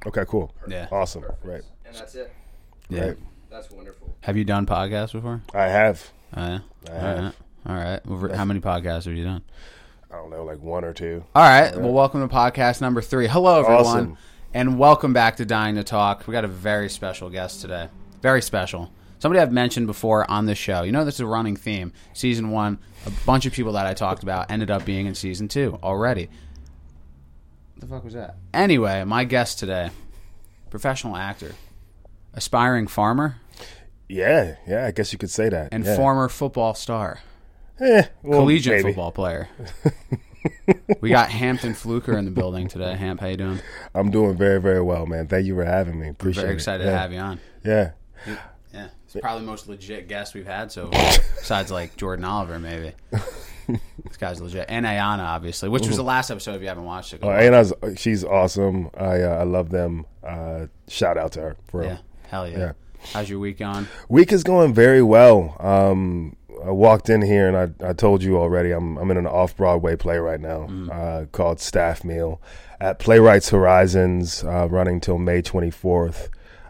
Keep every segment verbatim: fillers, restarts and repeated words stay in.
Okay, cool. Yeah. Awesome. Right. And that's it. Yeah. Right. That's wonderful. Have you done podcasts before? I have. Oh, yeah. I All have. right. All right. Well, how many podcasts have you done? I don't know, like one or two. All right. Well, welcome to podcast number three. Hello, everyone. Awesome. And welcome back to Dying to Talk. We got a very special guest today. Very special. Somebody I've mentioned before on this show. You know, this is a running theme. Season one, a bunch of people that I talked about ended up being in season two already. What the fuck was that? Anyway, my guest today, professional actor, aspiring farmer, Yeah, yeah, I guess you could say that. and yeah. former football star, Eh, well, collegiate maybe. football player. We got Hampton Fluker in the building today. Hamp, how you doing? I'm doing very, very well, man. Thank you for having me. Appreciate it. Very excited yeah. to have you on. Yeah. Yeah, it's probably the most legit guest we've had so far, besides like Jordan Oliver, maybe. This guy's legit, and Ayana, obviously, which was the last episode. If you haven't watched it, go Oh, watch Anna's, she's awesome. I uh, I love them. Uh, shout out to her. For it. real. Yeah, hell yeah. Yeah. How's your week going? Week is going very well. Um, I walked in here and I, I told you already. I'm I'm in an off Broadway play right now Mm-hmm. uh, called Staff Meal at Playwrights Horizons, uh, running till May twenty-fourth.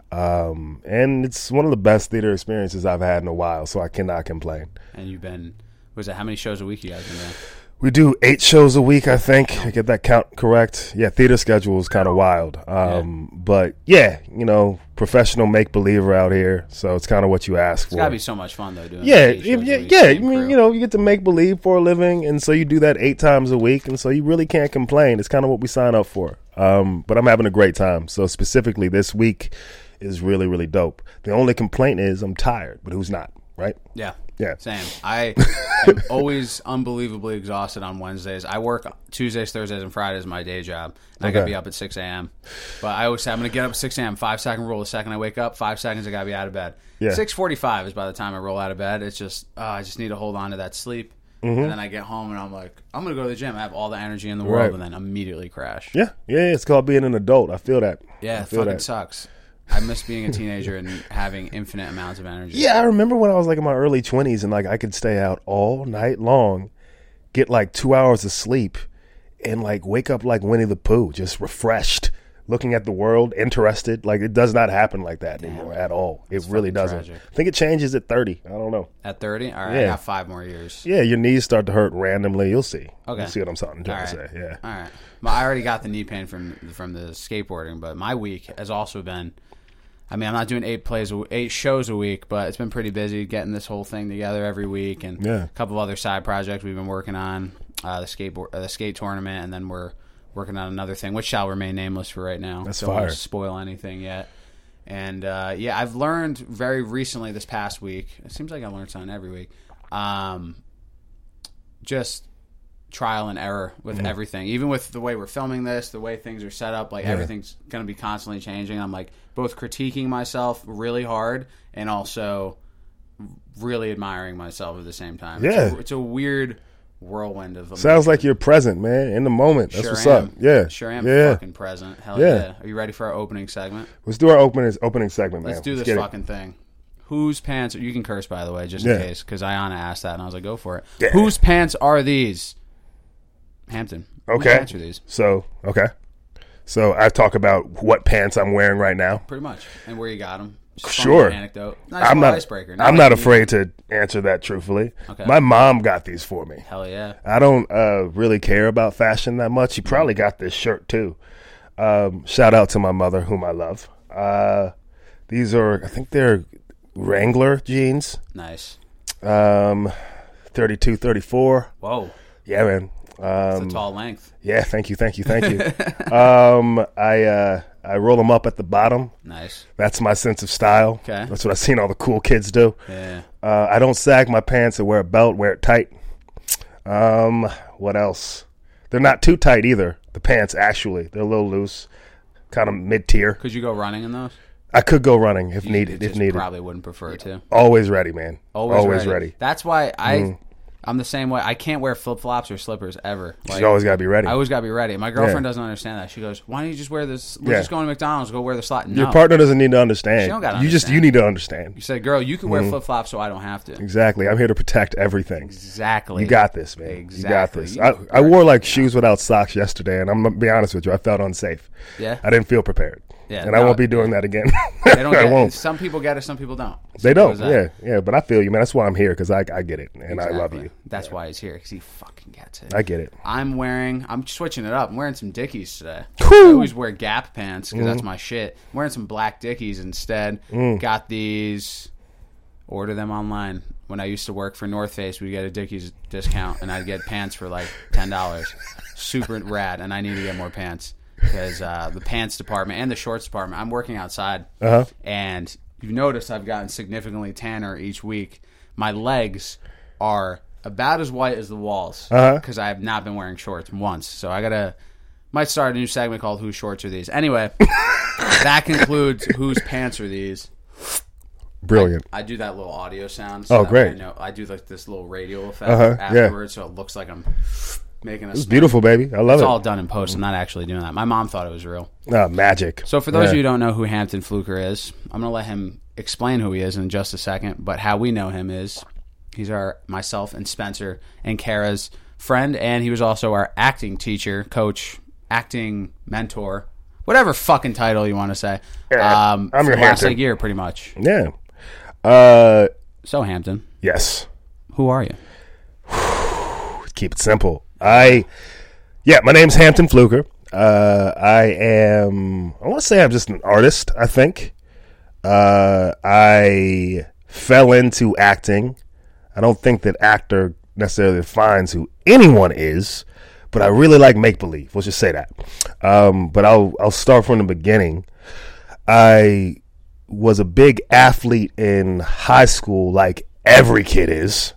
Um, and it's one of the best theater experiences I've had in a while, so I cannot complain. And you've been, was it how many shows a week you guys been doing? We do eight shows a week, I think. I get that count correct. Yeah, theater schedule is kind of wild. Um, yeah. But yeah, you know, professional make-believer out here, so it's kind of what you ask It's for. got to be so much fun, though, doing Yeah, eight shows yeah, a yeah. week, yeah. I same mean, crew. you know, you get to make believe for a living, and so you do that eight times a week, and so you really can't complain. It's kind of what we sign up for. Um, but I'm having a great time. So specifically, this week is really, really dope. The only complaint is I'm tired, but who's not, right? Yeah. Yeah. Same. I am always unbelievably exhausted on Wednesdays. I work Tuesdays, Thursdays, and Fridays my day job. And I got to Okay. be up at six a.m. But I always say I'm going to get up at six a.m. Five second rule. The second I wake up, five seconds I got to be out of bed. Yeah. six forty-five is by the time I roll out of bed. It's just, uh, I just need to hold on to that sleep. Mm-hmm. And then I get home and I'm like, I'm going to go to the gym. I have all the energy in the world Right. and then immediately crash. Yeah, yeah. It's called being an adult. I feel that. Yeah, I it feel fucking that. sucks. I miss being a teenager and having infinite amounts of energy. Yeah, I remember when I was like in my early twenties and like I could stay out all night long, get like two hours of sleep, and like wake up like Winnie the Pooh, just refreshed, looking at the world, interested. Like it does not happen like that anymore at all. It It's really fucking doesn't. tragic. I think it changes at thirty. I don't know. At thirty? All right, I Yeah. got five more years. Yeah, your knees start to hurt randomly. You'll see. Okay. You'll see what I'm trying to All right. say. Yeah. All right. Well, I already got the knee pain from from the skateboarding, but my week has also been. I mean, I'm not doing eight plays, a, eight shows a week, but it's been pretty busy getting this whole thing together every week, and Yeah. a couple of other side projects we've been working on, uh, the skateboard, uh, the skate tournament, and then we're working on another thing, which shall remain nameless for right now. That's Don't fire. want to spoil anything yet. And uh, yeah, I've learned very recently this past week. It seems like I learn something every week. Um, just trial and error with Mm-hmm. everything, even with the way we're filming this, the way things are set up. Like Yeah. everything's going to be constantly changing. I'm like both critiquing myself really hard and also really admiring myself at the same time. Yeah. it's a, it's a weird whirlwind of. Sounds like you're present, man, in the moment. That's Sure what's am. up. Yeah. Sure am Yeah. fucking present. Hell Yeah. yeah. Are you ready for our opening segment? Let's do our opening opening segment, man. Let's do this get it. fucking thing. Whose pants? You can curse, by the way, just Yeah. in case, because Ayana asked that, and I was like, "Go for it." Yeah. Whose pants are these? Hampton. Whose Okay. pants are these? So, okay. So I talk about what pants I'm wearing right now. Pretty much, and where you got them. Sure. Anecdote. Nice I'm little not. icebreaker. I'm like not you- afraid to answer that truthfully. Okay. My mom got these for me. Hell yeah. I don't uh, really care about fashion that much. She probably got this shirt too. Um, shout out to my mother, whom I love. Uh, these are, I think they're Wrangler jeans. Nice. Um, thirty-two, thirty-four. Whoa. Yeah, man. It's Um, a tall length. yeah, thank you, thank you, thank you. um, I uh, I roll them up at the bottom. Nice. That's my sense of style. Okay. That's what I've seen all the cool kids do. Yeah. Uh, I don't sag my pants or wear a belt, wear it tight. Um, what else? They're not too tight either. The pants, actually. They're a little loose, kind of mid-tier. Could you go running in those? I could go running if You needed. If just needed. Probably wouldn't prefer to. Always ready, man. Always, Always ready. ready. That's why I. Mm. I'm the same way. I can't wear flip flops or slippers ever. Like, you always gotta be ready. I always gotta be ready. My girlfriend Yeah. doesn't understand that. She goes, "Why don't you just wear this? Let's Yeah. just go to McDonald's, go wear the slot." No. Your partner doesn't need to understand. She don't gotta you just understand. you need to understand. You said, "Girl, you can wear Mhm. flip flops, so I don't have to." Exactly. I'm here to protect everything. Exactly. You got this, man. Exactly. You got this. You- I, I wore like shoes without socks yesterday, and I'm gonna be honest with you, I felt unsafe. Yeah. I didn't feel prepared. Yeah, and I no, won't be doing that again. They don't I get won't. it. Some people get it, some people don't. They Simple don't. as that. Yeah, yeah. But I feel you, man. That's why I'm here because I I get it, and I love Exactly. you. That's why he's here, because he fucking gets it. I get it. I'm wearing, I'm switching it up. I'm wearing some Dickies today. Whew. I always wear Gap pants because Mm-hmm. that's my shit. I'm wearing some black Dickies instead. Mm. Got these, order them online. When I used to work for North Face, we'd get a Dickies discount, and I'd get pants for like ten dollars. Super rad, and I need to get more pants. Because uh, the pants department and the shorts department, I'm working outside, Uh-huh. and you've noticed I've gotten significantly tanner each week. My legs are about as white as the walls Uh-huh. because I have not been wearing shorts once. So I gotta might start a new segment called "Whose Shorts Are These?" Anyway, that concludes "Whose Pants Are These?" Brilliant. I do that little audio sound. Oh, that great. way I know I do like this little radio effect Uh-huh, yeah. afterwards, so it looks like I'm making a. It's beautiful, baby. I love It's it. all done in post. I'm not actually doing that. My mom thought it was real. Ah, magic. So for those Yeah. of you who don't know who Hampton Fluker is, I'm going to let him explain who he is in just a second. But how we know him is he's our myself and Spencer and Kara's friend, and he was also our acting teacher, coach, acting mentor, whatever fucking title you want to say. Yeah, um, I'm for your the last Hampton. like year, pretty much. Yeah. Uh, So Hampton, yes. who are you? Keep it simple. I, yeah, my name's Hampton Fluker. Uh, I am, I want to say I'm just an artist, I think. Uh, I fell into acting. I don't think that actor necessarily defines who anyone is, but I really like make-believe. Let's just say that. Um, but I'll, I'll start from the beginning. I was a big athlete in high school, like every kid is.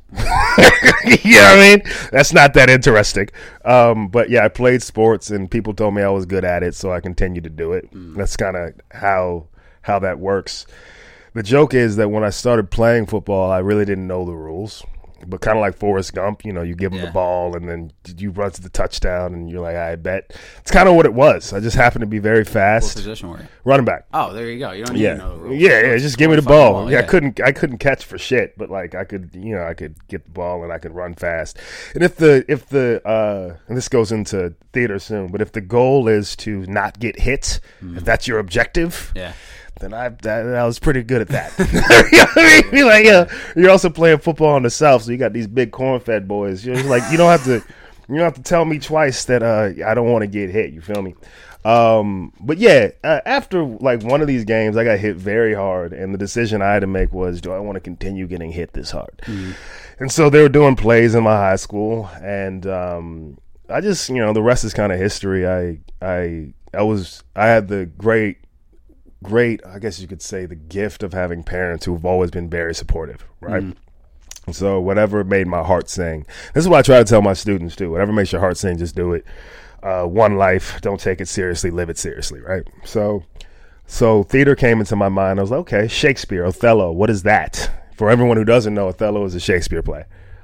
You know what I mean? That's not that interesting. Um, but yeah, I played sports, and people told me I was good at it, so I continued to do it. Mm. That's kind of how how that works. The joke is that when I started playing football, I really didn't know the rules. But kind of like Forrest Gump, you know, you give him Yeah. the ball and then you run to the touchdown and you're like, I bet. It's kind of what it was. I just happened to be very What fast. position were you? Running back. Oh, there you go. You don't need Yeah. to know the rules. Yeah, yeah, just give me the Fucking ball. ball, Yeah, I yeah. couldn't I couldn't catch for shit, but like I could, you know, I could get the ball and I could run fast. And if the if the uh and this goes into theater soon, but if the goal is to not get hit, if that's your objective, Yeah. then I, that, I was pretty good at that. You know what I mean? You're like, yeah, you're also playing football in the South, so you got these big corn-fed boys. You're just like, you don't have to, you don't have to tell me twice that uh, I don't want to get hit. You feel me? Um, but yeah, uh, after like one of these games, I got hit very hard, and the decision I had to make was, do I want to continue getting hit this hard? Mm-hmm. And so they were doing plays in my high school, and um, I just, you know, the rest is kind of history. I, I, I was, I had the great. Great, I guess you could say, the gift of having parents who've always been very supportive, right? Mm-hmm. So whatever made my heart sing. This is what I try to tell my students too. Whatever makes your heart sing, just do it. Uh, one life, don't take it seriously, live it seriously, right? So, so theater came into my mind. I was like, okay, Shakespeare, Othello, what is that? For everyone who doesn't know, Othello is a Shakespeare play.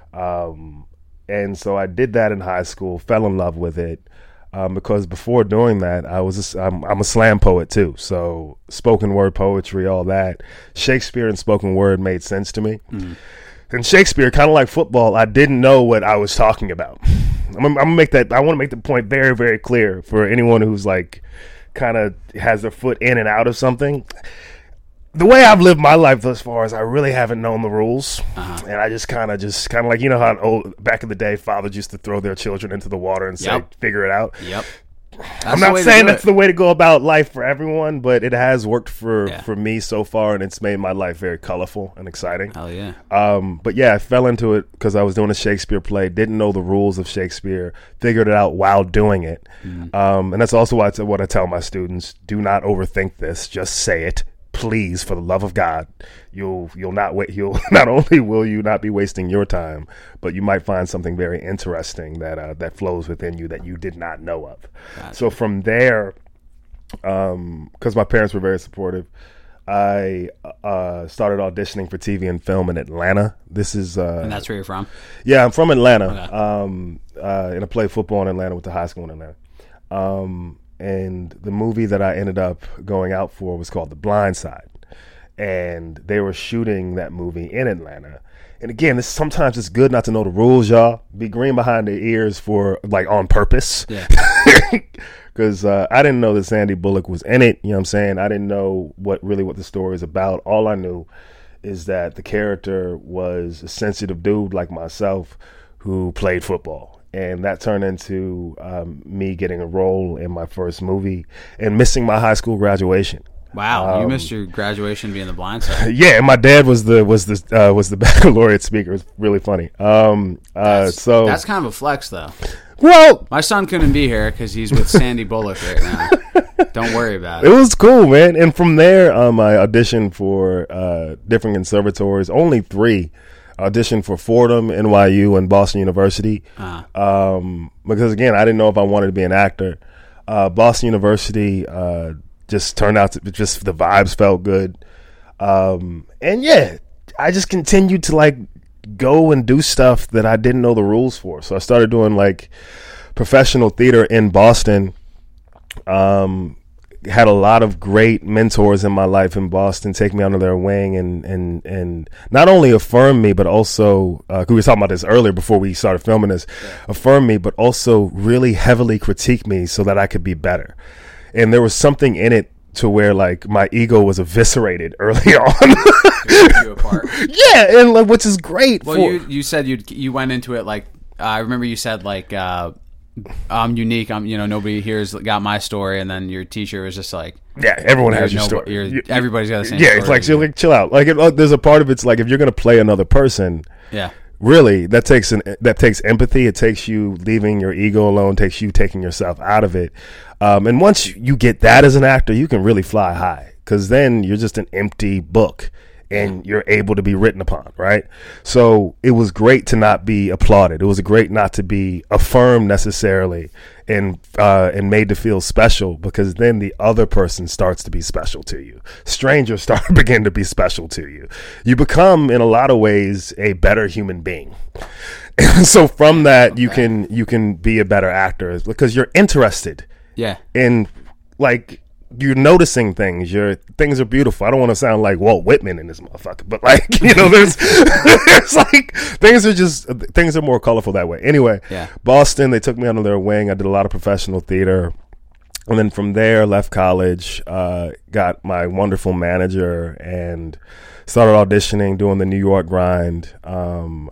Um, and so I did that in high school, fell in love with it. Um, because before doing that, I was a, I'm, I'm a slam poet too. So spoken word poetry, all that. Shakespeare and spoken word made sense to me. Mm-hmm. And Shakespeare, kind of like football, I didn't know what I was talking about. I'm, I'm gonna make that. I want to make the point very, very clear for anyone who's like kind of has their foot in and out of something. The way I've lived my life thus far is I really haven't known the rules, uh-huh. and I just kind of, just kind of like, you know how an old, back in the day, fathers used to throw their children into the water and say, yep. "Figure it out." Yep. That's I'm not saying that's it. the way to go about life for everyone, but it has worked for, yeah. for me so far, and it's made my life very colorful and exciting. Hell yeah. Um, but yeah, I fell into it because I was doing a Shakespeare play, didn't know the rules of Shakespeare, figured it out while doing it. Mm. Um, and that's also why I, what I tell my students: do not overthink this. Just say it. Please, for the love of God, you'll you'll not wait. You'll not only will you not be wasting your time, but you might find something very interesting that uh, that flows within you that you did not know of. Gotcha. So from there, um, because my parents were very supportive, I uh, started auditioning for T V and film in Atlanta. This is uh, And that's where you're from? yeah, I'm from Atlanta. Okay. Um, uh, and I played football in Atlanta with the high school in Atlanta. Um, and the movie that I ended up going out for was called The Blind Side. And they were shooting that movie in Atlanta. And again, this sometimes it's good not to know the rules, y'all. Be green behind the ears for like on purpose. Yeah. Because uh, I didn't know that Sandy Bullock was in it. You know what I'm saying? I didn't know what really what the story is about. All I knew is that the character was a sensitive dude like myself who played football. And that turned into um, me getting a role in my first movie and missing my high school graduation. Wow, you Um, missed your graduation being The Blind Side. Yeah, and my dad was the was the uh, was the baccalaureate speaker. It was really funny. Um, uh, That's, so that's kind of a flex, though. well, My son couldn't be here because he's with Sandy Bullock right now. Don't worry about it it. was cool, man. And from there, um, I auditioned for uh, different conservatories. Only three. I auditioned for Fordham, N Y U, and Boston University. Uh-huh. Um, because again, I didn't know if I wanted to be an actor. Uh, Boston University uh, just turned out to just the vibes felt good. Um, and yeah, I just continued to like go and do stuff that I didn't know the rules for. So I started doing like professional theater in Boston. Um, had a lot of great mentors in my life in Boston take me under their wing and and and not only affirm me, but also uh, 'cause we were talking about this earlier before we started filming this, yeah. affirm me, but also really heavily critique me so that I could be better. And there was something in it to where like my ego was eviscerated early on. You apart. Yeah, and like which is great. Well, for, you you said you you went into it like uh, I remember you said like. Uh, I'm unique. I'm, you know, nobody here's got my story, and then your teacher was just like, yeah, everyone has your no, story. You're, you, everybody's got the same. Yeah, story it's like chill, like chill out. Like it, there's a part of it's like if you're gonna play another person, yeah, really that takes an that takes empathy. It takes you leaving your ego alone. Takes you taking yourself out of it. Um, and once you get that as an actor, you can really fly high because then you're just an empty book. And you're able to be written upon, right? So it was great to not be applauded. It was great not to be affirmed necessarily and uh, and made to feel special because then the other person starts to be special to you. Strangers start to begin to be special to you. You become, in a lot of ways, a better human being. And so from that, you can you can be a better actor because you're interested. Yeah. In like. You're noticing things. Your things are beautiful. I don't want to sound like Walt Whitman in this motherfucker, but like you know, there's, there's like things are just things are more colorful that way. Anyway, yeah. Boston, they took me under their wing. I did a lot of professional theater, and then from there, left college, uh, got my wonderful manager, and started auditioning, doing the New York grind. Um,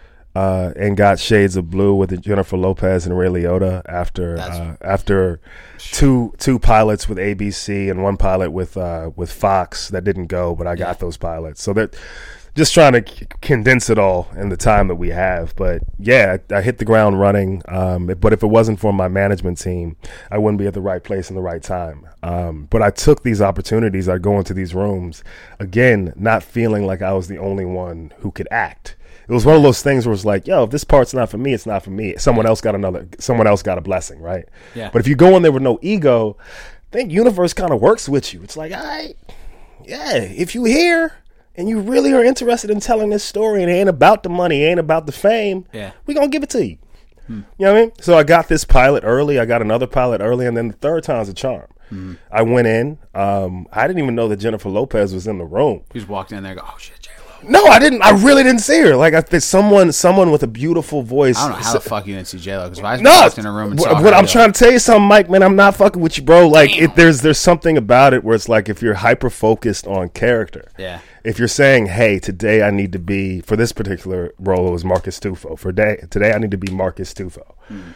Uh, and got Shades of Blue with Jennifer Lopez and Ray Liotta after uh, after two two pilots with A B C and one pilot with uh, with Fox that didn't go, but I got yeah. those pilots. So that just trying to c- condense it all in the time that we have. But yeah, I, I hit the ground running. Um, but if it wasn't for my management team, I wouldn't be at the right place in the right time. Um, but I took these opportunities. I go into these rooms again, not feeling like I was the only one who could act. It was one of those things where it's like, yo, if this part's not for me, it's not for me. Someone else got another, someone else got a blessing, right? Yeah. But if you go in there with no ego, I think universe kind of works with you. It's like, all right, yeah, if you here and you really are interested in telling this story and it ain't about the money, it ain't about the fame, yeah, we gonna give it to you. Hmm. You know what I mean? So I got this pilot early, I got another pilot early, and then the third time's a charm. Hmm. I went in, um, I didn't even know that Jennifer Lopez was in the room. You just walked in there and go, oh shit, J-Lo. No, I didn't. I really didn't see her. Like, I think someone, someone with a beautiful voice. I don't know how the fuck you didn't see J-Lo because if I no, walked in a room and saw what her, I'm trying to tell you something, Mike. Man, I'm not fucking with you, bro. Like, Damn. it, there's there's something about it where it's like if you're hyper focused on character. Yeah. If you're saying, hey, today I need to be for this particular role, it was Marcus Tufo. For day today, I need to be Marcus Tufo. Hmm.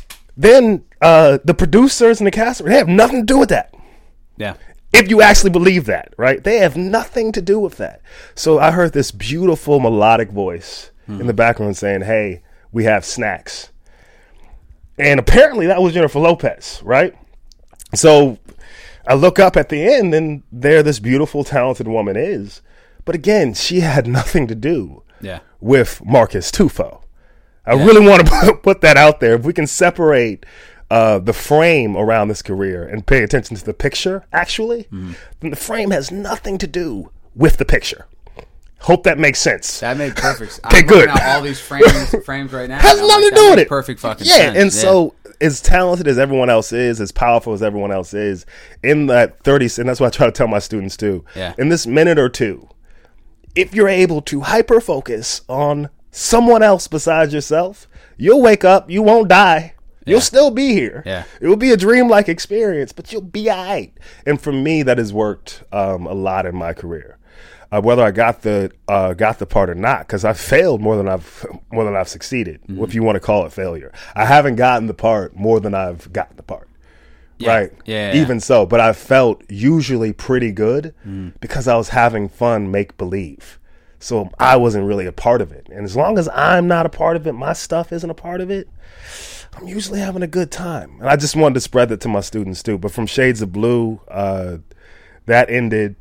Then uh, the producers and the cast, they have nothing to do with that. Yeah. If you actually believe that, right? They have nothing to do with that. So I heard this beautiful melodic voice hmm. in the background saying, hey, we have snacks. And apparently that was Jennifer Lopez, right? So I look up at the end and there this beautiful, talented woman is. But again, she had nothing to do yeah. with Marcus Tufo. I yeah. really want to put that out there. If we can separate uh, the frame around this career and pay attention to the picture, actually, mm. then the frame has nothing to do with the picture. Hope that makes sense. That made perfect sense. Okay, I'm good. Out all these frames, frames right now. Has nothing like, to do with it. Perfect fucking yeah, sense. And yeah. so, as talented as everyone else is, as powerful as everyone else is, in that thirty, and that's what I try to tell my students too. Yeah. In this minute or two, if you're able to hyper focus on someone else besides yourself, you'll wake up. You won't die. You'll yeah. still be here. Yeah. It will be a dreamlike experience, but you'll be all right. And for me, that has worked um, a lot in my career. Uh, whether I got the uh, got the part or not, because I failed more than I've more than I've succeeded, mm-hmm. if you want to call it failure. I haven't gotten the part more than I've gotten the part, yeah. right? Yeah, yeah. Even so, but I felt usually pretty good mm. because I was having fun, make believe. So I wasn't really a part of it, and as long as I'm not a part of it, my stuff isn't a part of it. I'm usually having a good time, and I just wanted to spread that to my students too. But from Shades of Blue, uh, that ended.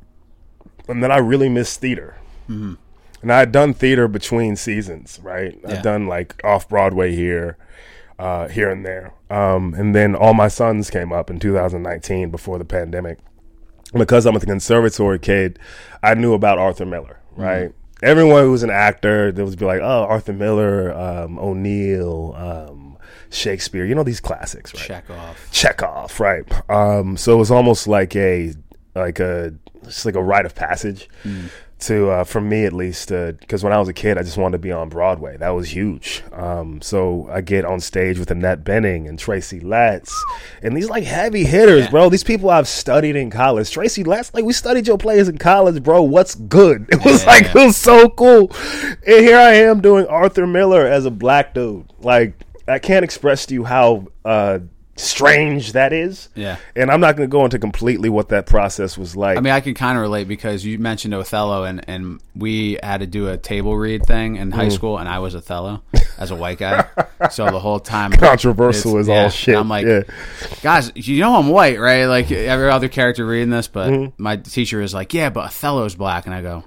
And then I really missed theater. Mm-hmm. And I had done theater between seasons, right? Yeah. I'd done like off-Broadway here, uh, here and there. Um, and then All My Sons came up in two thousand nineteen before the pandemic. Because I'm a conservatory kid, I knew about Arthur Miller, right? Mm-hmm. Everyone who was an actor, there was be like, oh, Arthur Miller, um, O'Neill, um, Shakespeare, you know, these classics, right? Chekhov. Chekhov, right. Um, so it was almost like a, like a, it's like a rite of passage mm. to, uh, for me at least, because uh, when I was a kid, I just wanted to be on Broadway. That was huge. Um, so I get on stage with Annette Bening and Tracy Letts and these like heavy hitters, yeah. bro. These people I've studied in college. Tracy Letts, like we studied your plays in college, bro. What's good? It was yeah, like, yeah. it was so cool. And here I am doing Arthur Miller as a black dude. Like, I can't express to you how, uh, strange that is. Yeah. And I'm not going to go into completely what that process was like. I mean, I can kind of relate because you mentioned Othello, and, and we had to do a table read thing in high mm. school, and I was Othello as a white guy. So the whole time. Controversial is yeah, all shit. I'm like, yeah. guys, you know I'm white, right? Like every other character reading this, but mm. my teacher is like, yeah, but Othello's black. And I go,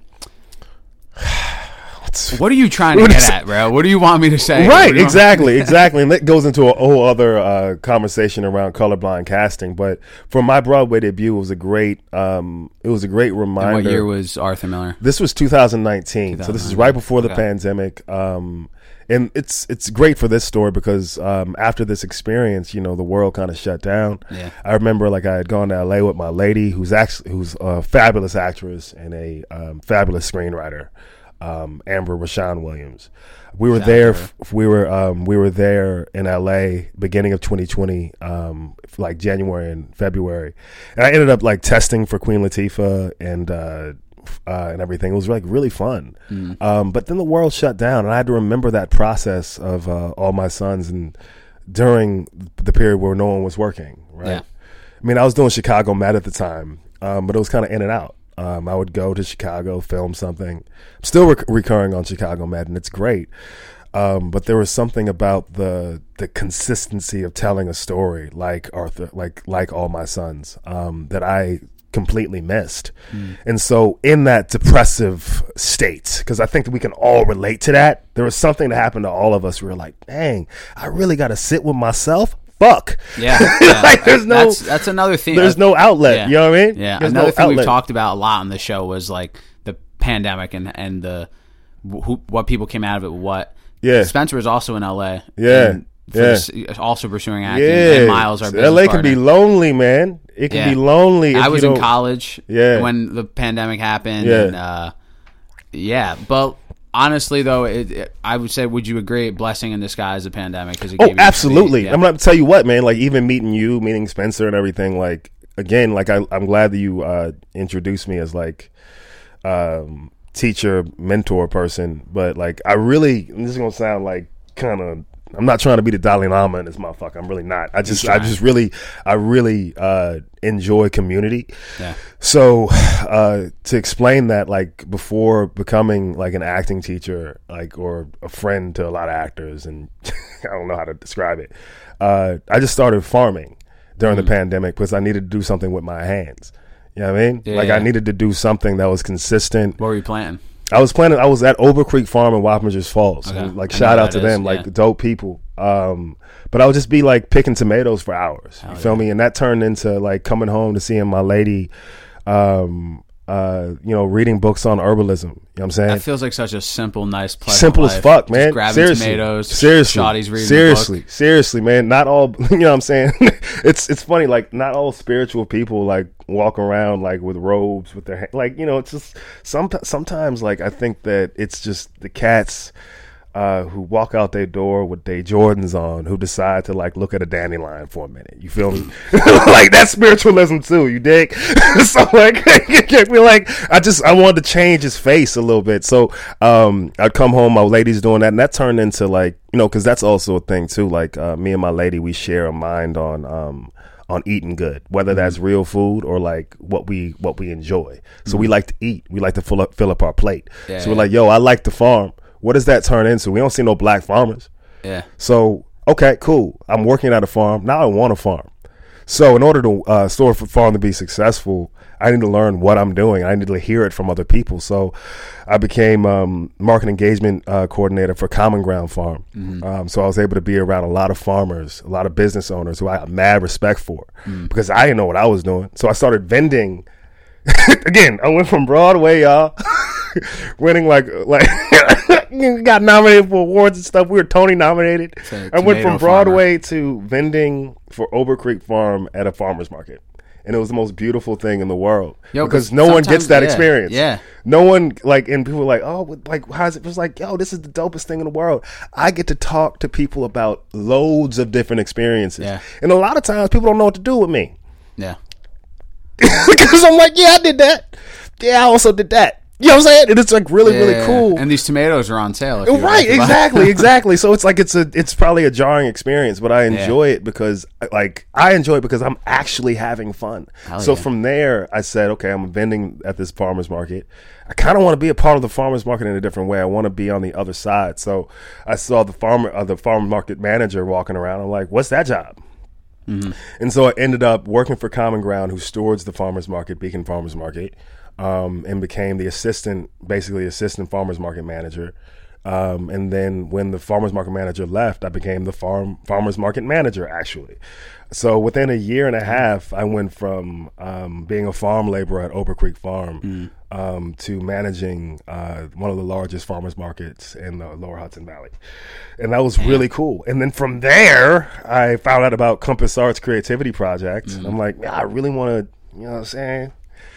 what are you trying to get at, bro? What do you want me to say? Right, exactly, exactly. And that goes into a whole other uh, conversation around colorblind casting. But for my Broadway debut, it was a great, um, it was a great reminder. And what year was Arthur Miller? This was two thousand nineteen, so this is right before the okay. pandemic. Um, and it's it's great for this story because um, after this experience, you know, the world kind of shut down. Yeah. I remember like I had gone to L A with my lady, who's actually who's a fabulous actress and a um, fabulous screenwriter. Um, Amber Rashawn Williams. We were Shout there. F- we were um, we were there in L A beginning of twenty twenty, um, like January and February, and I ended up like testing for Queen Latifah and uh, uh, and everything. It was like really fun. Mm. Um, but then the world shut down, and I had to remember that process of uh, All My Sons and during the period where no one was working. Right. Yeah. I mean, I was doing Chicago Med at the time, um, but it was kind of in and out. Um, I would go to Chicago, film something. I'm still rec- recurring on Chicago Med, and it's great. Um, but there was something about the the consistency of telling a story, like Arthur, like like All My Sons, um, that I completely missed. Mm. And so, in that depressive state, because I think that we can all relate to that, there was something that happened to all of us. We were like, "Dang, I really got to sit with myself." Fuck. Yeah, yeah. Like there's no that's, that's another thing. There's no outlet. Yeah. You know what I mean? Yeah. There's another no thing outlet. we've talked about a lot on the show was like the pandemic and and the who, what people came out of it. What? Yeah. Spencer is also in L A. Yeah. Yeah. This, also pursuing acting. Yeah. And Miles, our business L A partner. can be lonely, man. It can yeah. be lonely. If I was you in don't... college. Yeah. When the pandemic happened. Yeah. And, uh, yeah, but. Honestly, though, it, it, I would say, would you agree, blessing in disguise, the pandemic? Cause it oh, gave absolutely. You, yeah. I'm going to tell you what, man. Like even meeting you, meeting Spencer, and everything. Like again, like I, I'm glad that you uh, introduced me as like um, teacher, mentor person. But like I really, this is going to sound like kind of. I'm not trying to be the Dalai Lama in this motherfucker. I'm really not. I just, I just really, I really uh, enjoy community. Yeah. So uh, to explain that, like before becoming like an acting teacher, like or a friend to a lot of actors, and I don't know how to describe it. Uh, I just started farming during mm. the pandemic because I needed to do something with my hands. You know what I mean? Yeah, like yeah. I needed to do something that was consistent. What were you planting? I was planning. I was at Over Creek Farm in Wappingers Falls. Okay. And, like shout out to is, them, yeah. like dope people. Um, but I would just be like picking tomatoes for hours. Hell you feel yeah. me? And that turned into like coming home to seeing my lady, um, uh, you know, reading books on herbalism. You know what I'm saying? That feels like such a simple, nice, pleasant Simple life. as fuck, Just man. grabbing Seriously. tomatoes, Seriously. shotties reading Seriously. a book. Seriously, man. Not all, you know what I'm saying? it's it's funny, like, not all spiritual people, like, walk around, like, with robes with their hand. Like, you know, it's just, some, sometimes, like, I think that it's just the cats uh, who walk out their door with their Jordans on who decide to, like, look at a dandelion for a minute. You feel me? Like, that's spiritualism, too. You dig? So, like, we like, I just, I wanted to change his face a little bit. So, um, I'd come home, my lady's doing that, and that turned into, like, you know, because that's also a thing, too. Like, uh, me and my lady, we share a mind on, um, on eating good, whether that's real food or like what we what we enjoy. So we like to eat. We like to fill up fill up our plate. Yeah, so we're yeah. like, yo, I like to farm. What does that turn into? We don't see no black farmers. Yeah. So okay, cool. I'm working at a farm now. I want to farm. So in order to uh, store for farm to be successful, I need to learn what I'm doing. I need to hear it from other people. So I became um, market engagement uh, coordinator for Common Ground Farm. Mm-hmm. Um, so I was able to be around a lot of farmers, a lot of business owners who I have mad respect for mm. because I didn't know what I was doing. So I started vending. Again, I went from Broadway, y'all, winning like like got nominated for awards and stuff. We were Tony nominated. I went from Broadway farmer. to vending for Ober Creek Farm at a farmer's market. And it was the most beautiful thing in the world. Yo, because no one gets that yeah, experience. Yeah. No one, like, and people were like, oh, like, how's it? It was like, yo, this is the dopest thing in the world. I get to talk to people about loads of different experiences. Yeah. And a lot of times people don't know what to do with me. Yeah. Because I'm like, yeah, I did that. Yeah, I also did that. You know what I'm saying? And it's like really, yeah, really cool. And these tomatoes are on sale. Right, exactly, exactly. So it's like it's a, it's probably a jarring experience, but I enjoy yeah. it because, like, I enjoy it because I'm actually having fun. Hell so yeah. from there, I said, okay, I'm vending at this farmer's market. I kind of want to be a part of the farmer's market in a different way. I want to be on the other side. So I saw the farmer, uh, the farmer market manager walking around. I'm like, what's that job? Mm-hmm. And so I ended up working for Common Ground, who stewards the farmer's market, Beacon Farmer's Market. Um, and became the assistant, basically assistant farmers market manager. Um, and then when the farmers market manager left, I became the farm farmers market manager, actually. So within a year and a half, I went from um, being a farm laborer at Ober Creek Farm mm. um, to managing uh, one of the largest farmers markets in the Lower Hudson Valley. And that was Damn. really cool. And then from there, I found out about Compass Arts Creativity Project. Mm. And I'm like, yeah, I really want to, you know what I'm saying?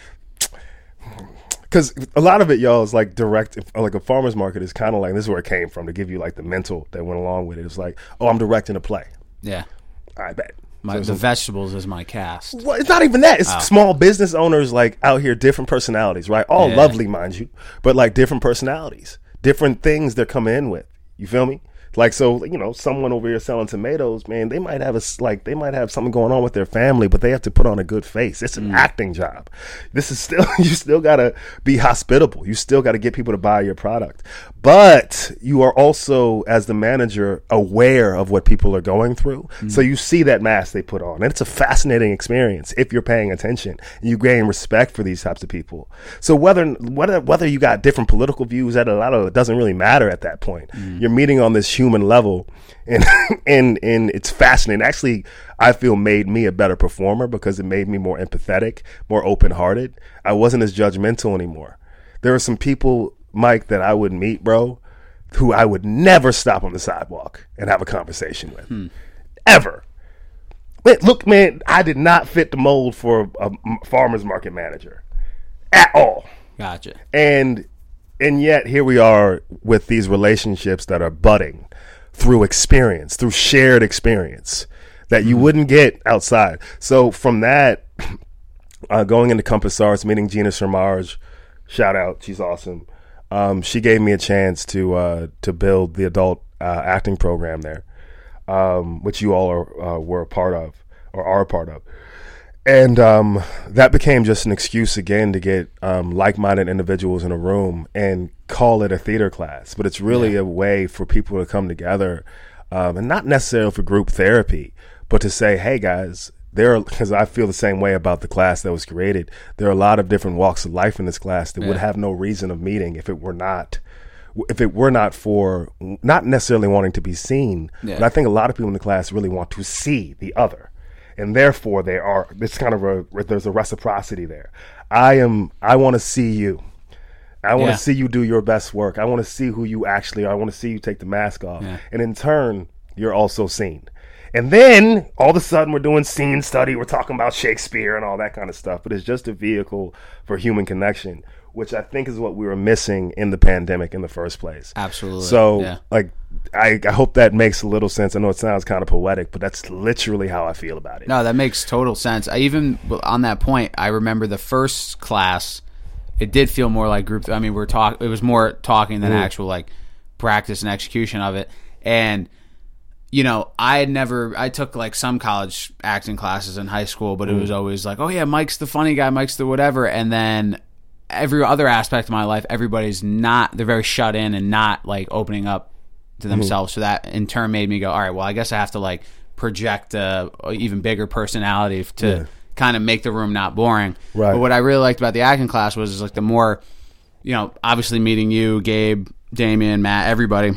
Because a lot of it, y'all, is like direct, like a farmer's market is kind of like, this is where it came from, to give you like the mental that went along with it. It's like, oh, I'm directing a play. Yeah. I bet. My, so, the so, vegetables is my cast. Well, it's not even that. It's oh. small business owners like out here, different personalities, right? All yeah. lovely, mind you, but like different personalities, different things they're coming in with. You feel me? Like, so, you know, someone over here selling tomatoes, man, they might have a, like, they might have something going on with their family, but they have to put on a good face. It's an mm. acting job. This is still, you still got to be hospitable. You still got to get people to buy your product. But you are also, as the manager, aware of what people are going through. Mm. So you see that mask they put on. And it's a fascinating experience if you're paying attention. And you gain respect for these types of people. So whether, whether, whether you got different political views, that a lot of it doesn't really matter at that point. Mm. You're meeting on this human human level, and and and it's fascinating. Actually, I feel made me a better performer because it made me more empathetic, more open-hearted. I wasn't as judgmental anymore. There are some people, Mike, that I would meet, bro, who I would never stop on the sidewalk and have a conversation with, hmm. ever. Man, look, man, I did not fit the mold for a, a farmer's market manager at all. Gotcha. And and yet here we are with these relationships that are budding through experience, through shared experience that you mm-hmm. wouldn't get outside. So from that, uh, going into Compass Arts, meeting Gina Shermarge, shout out, she's awesome. Um, she gave me a chance to uh, to build the adult uh, acting program there, um, which you all are, uh, were a part of or are a part of. And um, that became just an excuse again to get um, like-minded individuals in a room and call it a theater class. But it's really yeah. a way for people to come together, um, and not necessarily for group therapy, but to say, hey, guys, there are, because I feel the same way about the class that was created. There are a lot of different walks of life in this class that yeah. would have no reason of meeting if it were not if it were not for not necessarily wanting to be seen, Yeah. but I think a lot of people in the class really want to see the other, and therefore they are. It's kind of a there's a reciprocity there. I am. I want to see you. I want to Yeah. see you do your best work. I want to see who you actually are. I want to see you take the mask off, Yeah. and in turn, you're also seen. And then all of a sudden we're doing scene study. We're talking about Shakespeare and all that kind of stuff. But it's just a vehicle for human connection, which I think is what we were missing in the pandemic in the first place. Absolutely. So, Yeah. like, I, I hope that makes a little sense. I know it sounds kind of poetic, but that's literally how I feel about it. No, that makes total sense. I even on that point, I remember the first class. It did feel more like group. I mean, we're talk. It was more talking than Mm. actual like practice and execution of it. And you know, I had never. I took like some college acting classes in high school, but it was always like, oh yeah, Mike's the funny guy, Mike's the whatever. And then every other aspect of my life, everybody's not. They're very shut in and not like opening up to themselves. So that in turn made me go, all right, well, I guess I have to like project a, a even bigger personality to Yeah. kind of make the room not boring. Right. But what I really liked about the acting class was is like the more, you know, obviously meeting you, Gabe, Damien, Matt, everybody.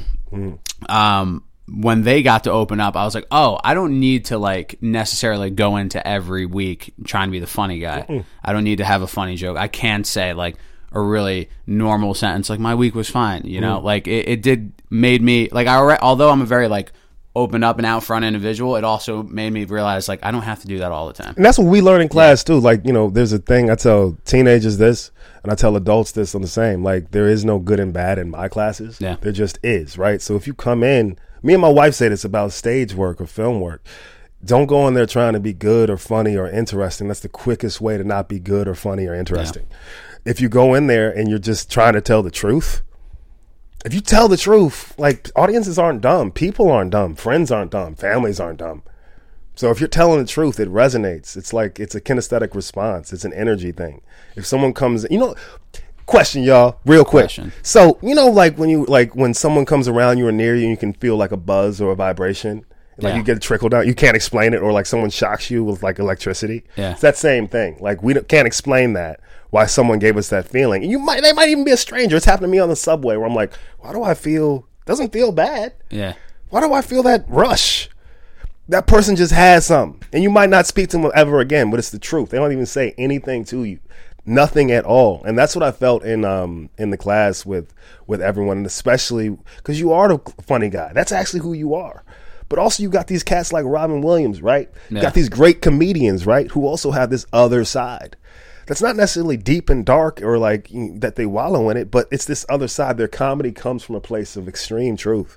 Um, when they got to open up, I was like, oh, I don't need to like necessarily go into every week trying to be the funny guy. Mm-mm. I don't need to have a funny joke. I can say like a really normal sentence, like my week was fine. You know, mm. like it, it did made me like I although I'm a very like open up and out front individual, it also made me realize like I don't have to do that all the time. And that's what we learn in class too. Like, you know, there's a thing I tell teenagers this, and I tell adults this on the same. Like, there is no good and bad in my classes. Yeah. There just is, right? So if you come in, me and my wife say this about stage work or film work. Don't go in there trying to be good or funny or interesting. That's the quickest way to not be good or funny or interesting. Yeah. If you go in there and you're just trying to tell the truth, if you tell the truth, like, audiences aren't dumb. People aren't dumb. Friends aren't dumb. Families aren't dumb. So if you're telling the truth, it resonates. It's like, it's a kinesthetic response. It's an energy thing. If someone comes, you know, question, y'all, real quick. Question. So, you know, like when you, like when someone comes around you or near you, and you can feel like a buzz or a vibration. Like, yeah. you get a trickle down. You can't explain it, or like someone shocks you with like electricity. Yeah. It's that same thing. Like, we can't explain that, why someone gave us that feeling. You might, they might even be a stranger. It's happened to me on the subway where I'm like, why do I feel, doesn't feel bad. Yeah. Why do I feel that rush? That person just has something. And you might not speak to them ever again, but it's the truth. They don't even say anything to you. Nothing at all. And that's what I felt in um in the class with, with everyone, and especially because you are the funny guy. That's actually who you are. But also you got these cats like Robin Williams, right? Yeah. You got these great comedians, right, who also have this other side. That's not necessarily deep and dark or like you know, that they wallow in it, but it's this other side. Their comedy comes from a place of extreme truth.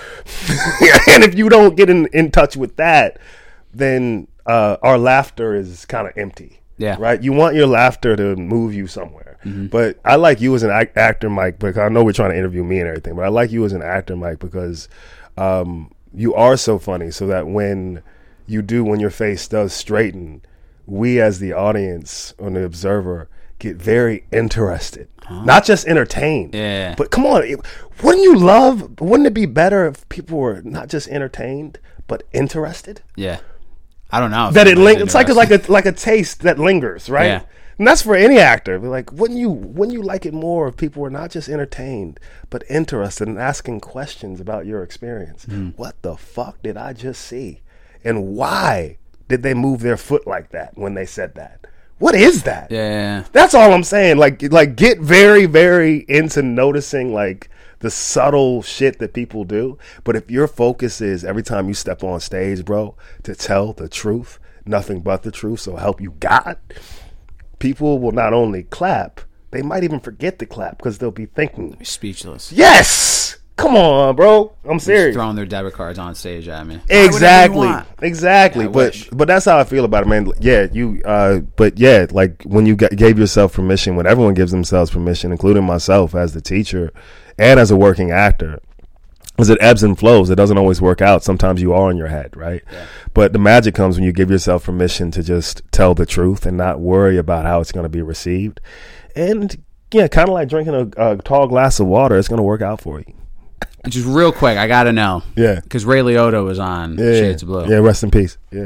And if you don't get in, in touch with that, then uh, our laughter is kind of empty. Yeah. Right? You want your laughter to move you somewhere. Mm-hmm. But I like you as an act- actor, Mike, because I know we're trying to interview me and everything, but I like you as an actor, Mike, because um, you are so funny, so that when you do, when your face does straighten, we as the audience or the observer get very interested, huh? Not just entertained. Yeah. But come on, it, wouldn't you love, wouldn't it be better if people were not just entertained, but interested? Yeah. I don't know. That it ling- it's like a, like a like a taste that lingers, right? Yeah. And that's for any actor. Like, wouldn't you wouldn't you like it more if people were not just entertained, but interested in asking questions about your experience? Mm. What the fuck did I just see? And why did they move their foot like that when they said that? What is that? Yeah. That's all I'm saying. Like, like get very, very into noticing like the subtle shit that people do. But if your focus is every time you step on stage, bro, to tell the truth, nothing but the truth, so help you God, people will not only clap, they might even forget to clap because they'll be thinking. Speechless. Yes! Come on, bro. I'm serious. Just throwing their debit cards on stage at me. Exactly. Exactly. Yeah, but wish. but that's how I feel about it, man. Yeah, you uh but yeah, like when you got, gave yourself permission, when everyone gives themselves permission, including myself as the teacher and as a working actor, because it ebbs and flows. It doesn't always work out. Sometimes you are in your head, right? Yeah. But the magic comes when you give yourself permission to just tell the truth and not worry about how it's going to be received. And yeah, kind of like drinking a, a tall glass of water, it's going to work out for you. Just real quick, I gotta know. Yeah. Because Ray Liotta was on yeah, Shades of Blue. Yeah, rest in peace. Yeah.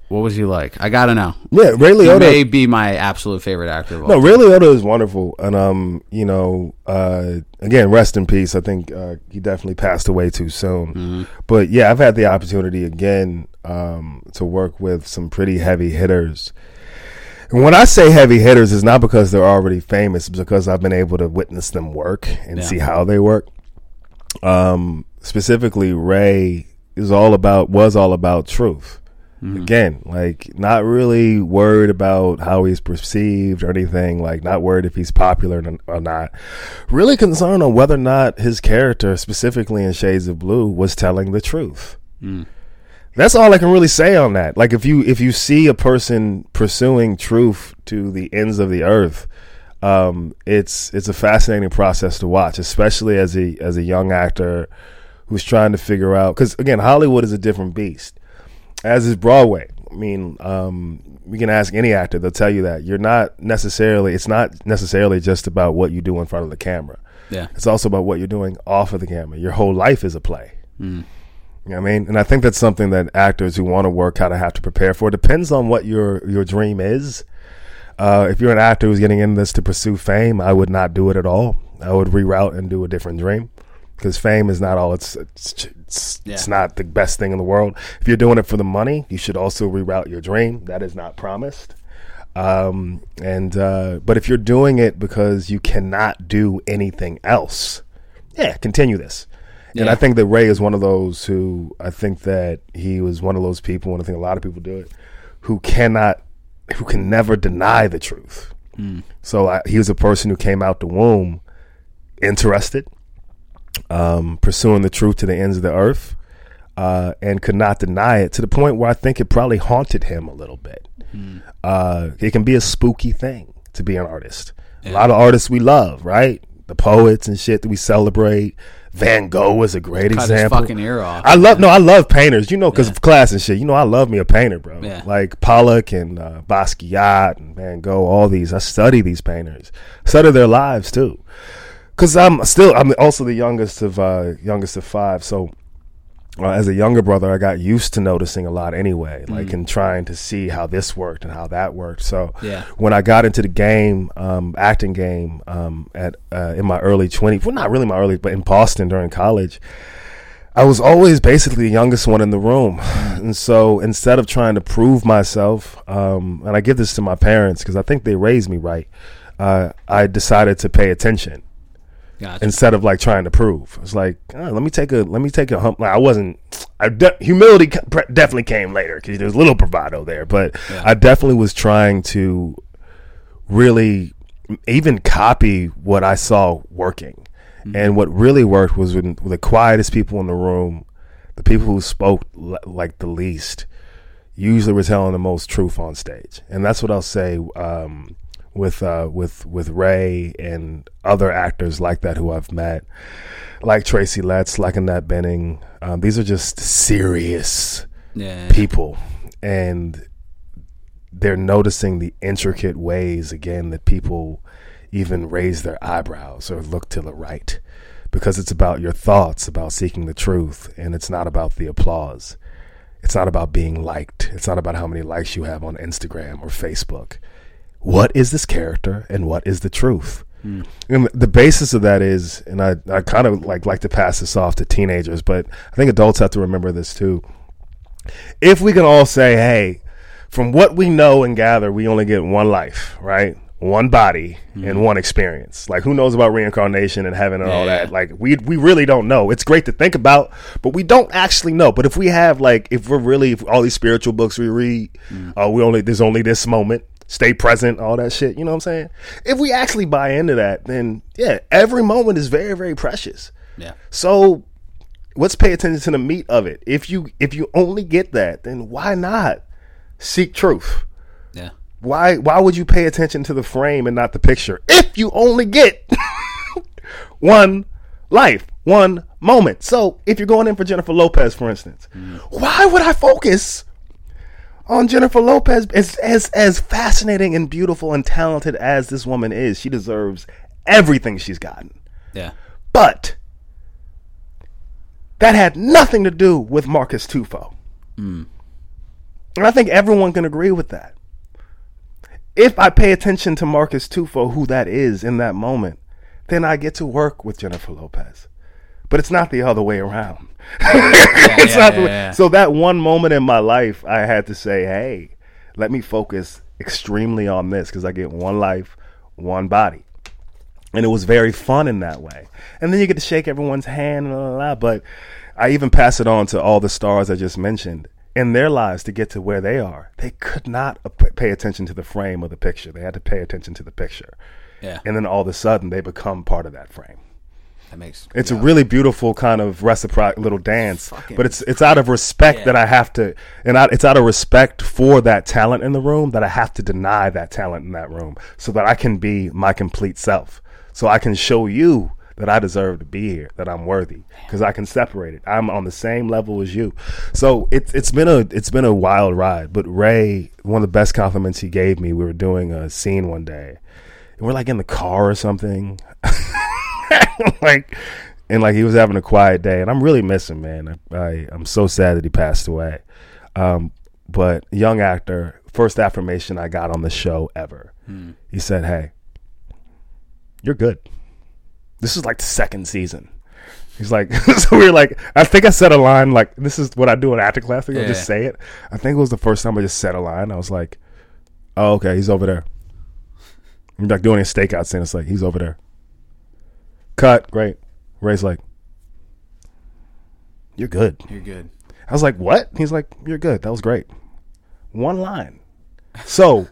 What was he like? I gotta know. Yeah, Ray Liotta he may be my absolute favorite actor of all No, time. Ray Liotta is wonderful, and um, you know, uh, again, rest in peace. I think uh, he definitely passed away too soon. Mm-hmm. But yeah, I've had the opportunity again um, to work with some pretty heavy hitters. And when I say heavy hitters, it's not because they're already famous; it's because I've been able to witness them work and Yeah. see how they work. Um, specifically, Ray is all about was all about truth. Mm-hmm. Again, like not really worried about how he's perceived or anything, like not worried if he's popular or not. Really concerned on whether or not his character, specifically in Shades of Blue, was telling the truth. Mm. That's all I can really say on that. Like if you if you see a person pursuing truth to the ends of the earth, um, it's it's a fascinating process to watch, especially as a as a young actor who's trying to figure out, because again, Hollywood is a different beast. As is Broadway. I mean, um, we can ask any actor; they'll tell you that you're not necessarily. It's not necessarily just about what you do in front of the camera. Yeah, it's also about what you're doing off of the camera. Your whole life is a play. Mm. You know what I mean? And I think that's something that actors who want to work kind of have to prepare for. It depends on what your your dream is. Uh, if you're an actor who's getting into this to pursue fame, I would not do it at all. I would reroute and do a different dream. Because fame is not all it's it's, it's, yeah. it's not the best thing in the world. If you're doing it for the money, you should also reroute your dream. That is not promised. Um, and uh, but if you're doing it because you cannot do anything else, yeah, continue this. Yeah. And I think that Ray is one of those who I think that he was one of those people, and I think a lot of people do it, who cannot, who can never deny the truth. Mm. So I, he was a person who came out the womb interested. Um, pursuing the truth to the ends of the earth, uh, and could not deny it to the point where I think it probably haunted him a little bit. Mm. Uh, it can be a spooky thing to be an artist. Yeah. A lot of artists we love, right? The poets and shit that we celebrate. Van Gogh is a great Cut example. His fucking ear off. I love no, I love painters. You know, because yeah. of class and shit. You know, I love me a painter, bro. Yeah. Like Pollock and uh, Basquiat and Van Gogh. All these, I study these painters. Study their lives too. Because I'm still, I'm also the youngest of uh, youngest of five. So uh, as a younger brother, I got used to noticing a lot anyway, like mm. and trying to see how this worked and how that worked. So yeah. when I got into the game, um, acting game um, at uh, in my early twenties, well, not really my early, but in Boston during college, I was always basically the youngest one in the room. And so instead of trying to prove myself, um, and I give this to my parents because I think they raised me right, uh, I decided to pay attention. Gotcha. Instead of like trying to prove. It's like, oh, let me take a let me take a hump. Like, I wasn't I de- humility definitely came later because there's a little bravado there, but yeah. I definitely was trying to really even copy what I saw working. Mm-hmm. And what really worked was when the quietest people in the room, the people who spoke l- like the least, usually were telling the most truth on stage. And that's what I'll say um with uh, with with Ray and other actors like that who I've met, like Tracy Letts, like Annette Bening. Um, these are just serious yeah. people, and they're noticing the intricate ways, again, that people even raise their eyebrows or look to the right, because it's about your thoughts, about seeking the truth, and it's not about the applause. It's not about being liked. It's not about how many likes you have on Instagram or Facebook. What is this character and what is the truth? Mm. And the basis of that is, and I, I kind of like like to pass this off to teenagers, but I think adults have to remember this too. If we can all say, hey, from what we know and gather, we only get one life, right? One body mm. and one experience. Like, who knows about reincarnation and heaven and yeah. all that? Like, we we really don't know. It's great to think about, but we don't actually know. But if we have, like, if we're really, if all these spiritual books we read, mm. uh, we only there's only this moment. Stay present, all that shit, you know what I'm saying? If we actually buy into that, then yeah, every moment is very, very precious. Yeah. So let's pay attention to the meat of it. If you if you only get that, then why not seek truth? Yeah. Why why would you pay attention to the frame and not the picture? If you only get one life, one moment. So if you're going in for Jennifer Lopez, for instance, mm. why would I focus on Jennifer Lopez? As, as as fascinating and beautiful and talented as this woman is, she deserves everything she's gotten. Yeah. But that had nothing to do with Marcus Tufo. Mm. And I think everyone can agree with that. If I pay attention to Marcus Tufo, who that is in that moment, then I get to work with Jennifer Lopez. But it's not the other way around. Yeah, it's yeah, not yeah, the way. yeah. So that one moment in my life, I had to say, hey, let me focus extremely on this because I get one life, one body. And it was very fun in that way. And then you get to shake everyone's hand, blah, blah, blah. But I even pass it on to all the stars I just mentioned. In their lives, to get to where they are, they could not pay attention to the frame of the picture. They had to pay attention to the picture. Yeah. And then all of a sudden, they become part of that frame. That makes It's yeah. a really beautiful kind of reciprocal little dance, Fucking- but it's it's out of respect Yeah. that I have to, and I, it's out of respect for that talent in the room that I have to deny that talent in that room so that I can be my complete self, so I can show you that I deserve to be here, that I'm worthy, because I can separate it. I'm on the same level as you. So it's it's been a it's been a wild ride. But Ray, one of the best compliments he gave me, we were doing a scene one day, and we're like in the car or something. like and like he was having a quiet day, and I'm really missing, man. I, I I'm so sad that he passed away. Um, but young actor, first affirmation I got on the show ever. Hmm. He said, "Hey, you're good." This is like the second season. He's like, so we were like, I think I said a line like, this is what I do in acting class. I yeah. just say it. I think it was the first time I just said a line. I was like, oh, okay, he's over there. I'm like doing a stakeout scene. It's like, he's over there. Cut. Great. Ray's like, you're good. You're good. I was like, what? He's like, you're good. That was great. One line. So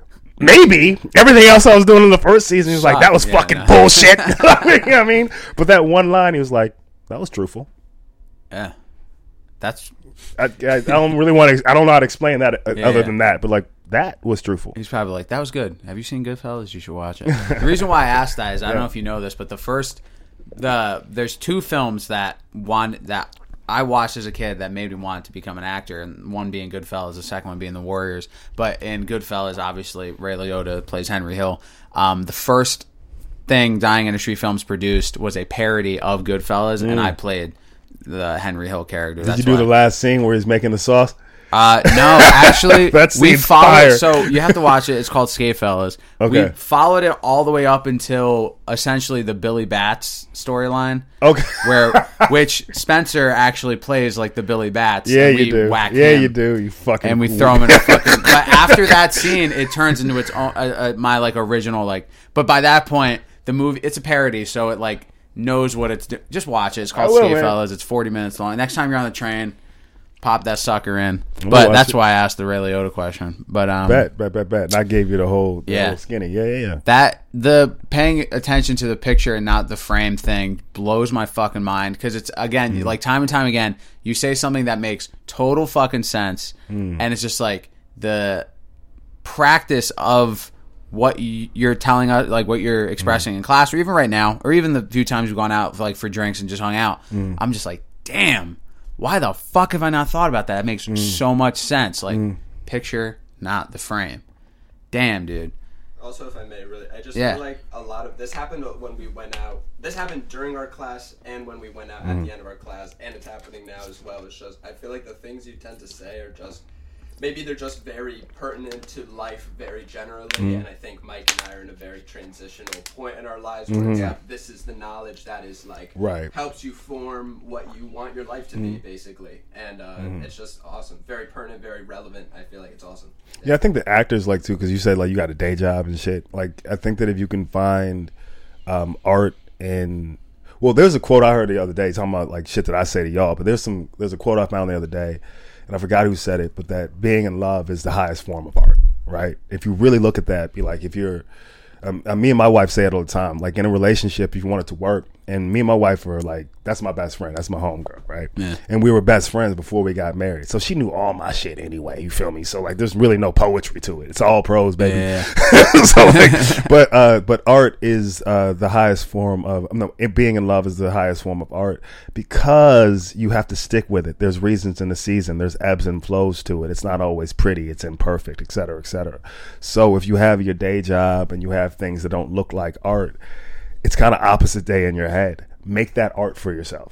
maybe everything else I was doing in the first season, he was like, that was yeah, fucking no. bullshit. You know what I mean? But that one line, he was like, that was truthful. Yeah. That's... I, I, I don't really want to, I don't know how to explain that uh, Yeah, other yeah. than that, but like, that was truthful. He's probably like, that was good. Have you seen Goodfellas? You should watch it. The reason why I asked that is, I don't know if you know this, but the first... the There's two films that one that I watched as a kid that made me want to become an actor, and one being Goodfellas, the second one being The Warriors. But in Goodfellas, obviously, Ray Liotta plays Henry Hill. Um, the first thing Dying Industry Films produced was a parody of Goodfellas, mm. and I played the Henry Hill character. Did That's you do why. the last scene where he's making the sauce? Uh, no, actually, That we scene's followed. fire. So you have to watch it. It's called Skatefellas. Okay. We followed it all the way up until essentially the Billy Bats storyline. Okay. Where which Spencer actually plays like the Billy Bats. Yeah, and we you do. Whack Yeah, him, you do. You fucking. and we throw him in a fucking. But after that scene, it turns into its own uh, uh, my like original like. But by that point, the movie it's a parody, so it like knows what it's. Do- Just watch it. It's called I will, man. Skatefellas. It's forty minutes long. Next time you're on the train, pop that sucker in. We'll But watch that's it. why I asked the Ray Liotta question. But um, Bet, bet, bet, bet. And I gave you the whole, the Yeah. whole skinny. Yeah, yeah, yeah. that the paying attention to the picture and not the frame thing blows my fucking mind because it's again Mm. like time and time again you say something that makes total fucking sense Mm. and it's just like the practice of what y- you're telling us, like what you're expressing Mm. in class or even right now or even the few times we've gone out like for drinks and just hung out. Mm. I'm just like, damn, why the fuck have I not thought about that? That makes Mm. so much sense. Like picture, not the frame. Damn, dude. Also, if I may, really, I just Yeah. feel like a lot of this happened when we went out. This happened during our class and when we went out at the end of our class, and it's happening now as well. It's just, I feel like the things you tend to say are just, maybe they're just very pertinent to life very generally, and I think Mike and I are in a very transitional point in our lives where it's like, this is the knowledge that is like, Right. helps you form what you want your life to be, basically. And uh, it's just awesome. Very pertinent, very relevant. I feel like it's awesome. Yeah, I think the actors like too, because you said like you got a day job and shit. Like, I think that if you can find um, art in, well, there's a quote I heard the other day talking about like shit that I say to y'all, but there's some there's a quote I found the other day, and I forgot who said it, but that being in love is the highest form of art, right? If you really look at that, be like, if you're, um, uh, me and my wife say it all the time, like in a relationship, if you want it to work, and me and my wife were like, that's my best friend, that's my homegirl, right? Yeah. And we were best friends before we got married, so she knew all my shit anyway. You feel me? So like, there's really no poetry to it. It's all prose, baby. Yeah. so like, but uh, but art is uh, the highest form of no. It, being in love is the highest form of art because you have to stick with it. There's reasons in the season. There's ebbs and flows to it. It's not always pretty. It's imperfect, et cetera, et cetera. So if you have your day job and you have things that don't look like art, it's kind of opposite day in your head. Make that art for yourself.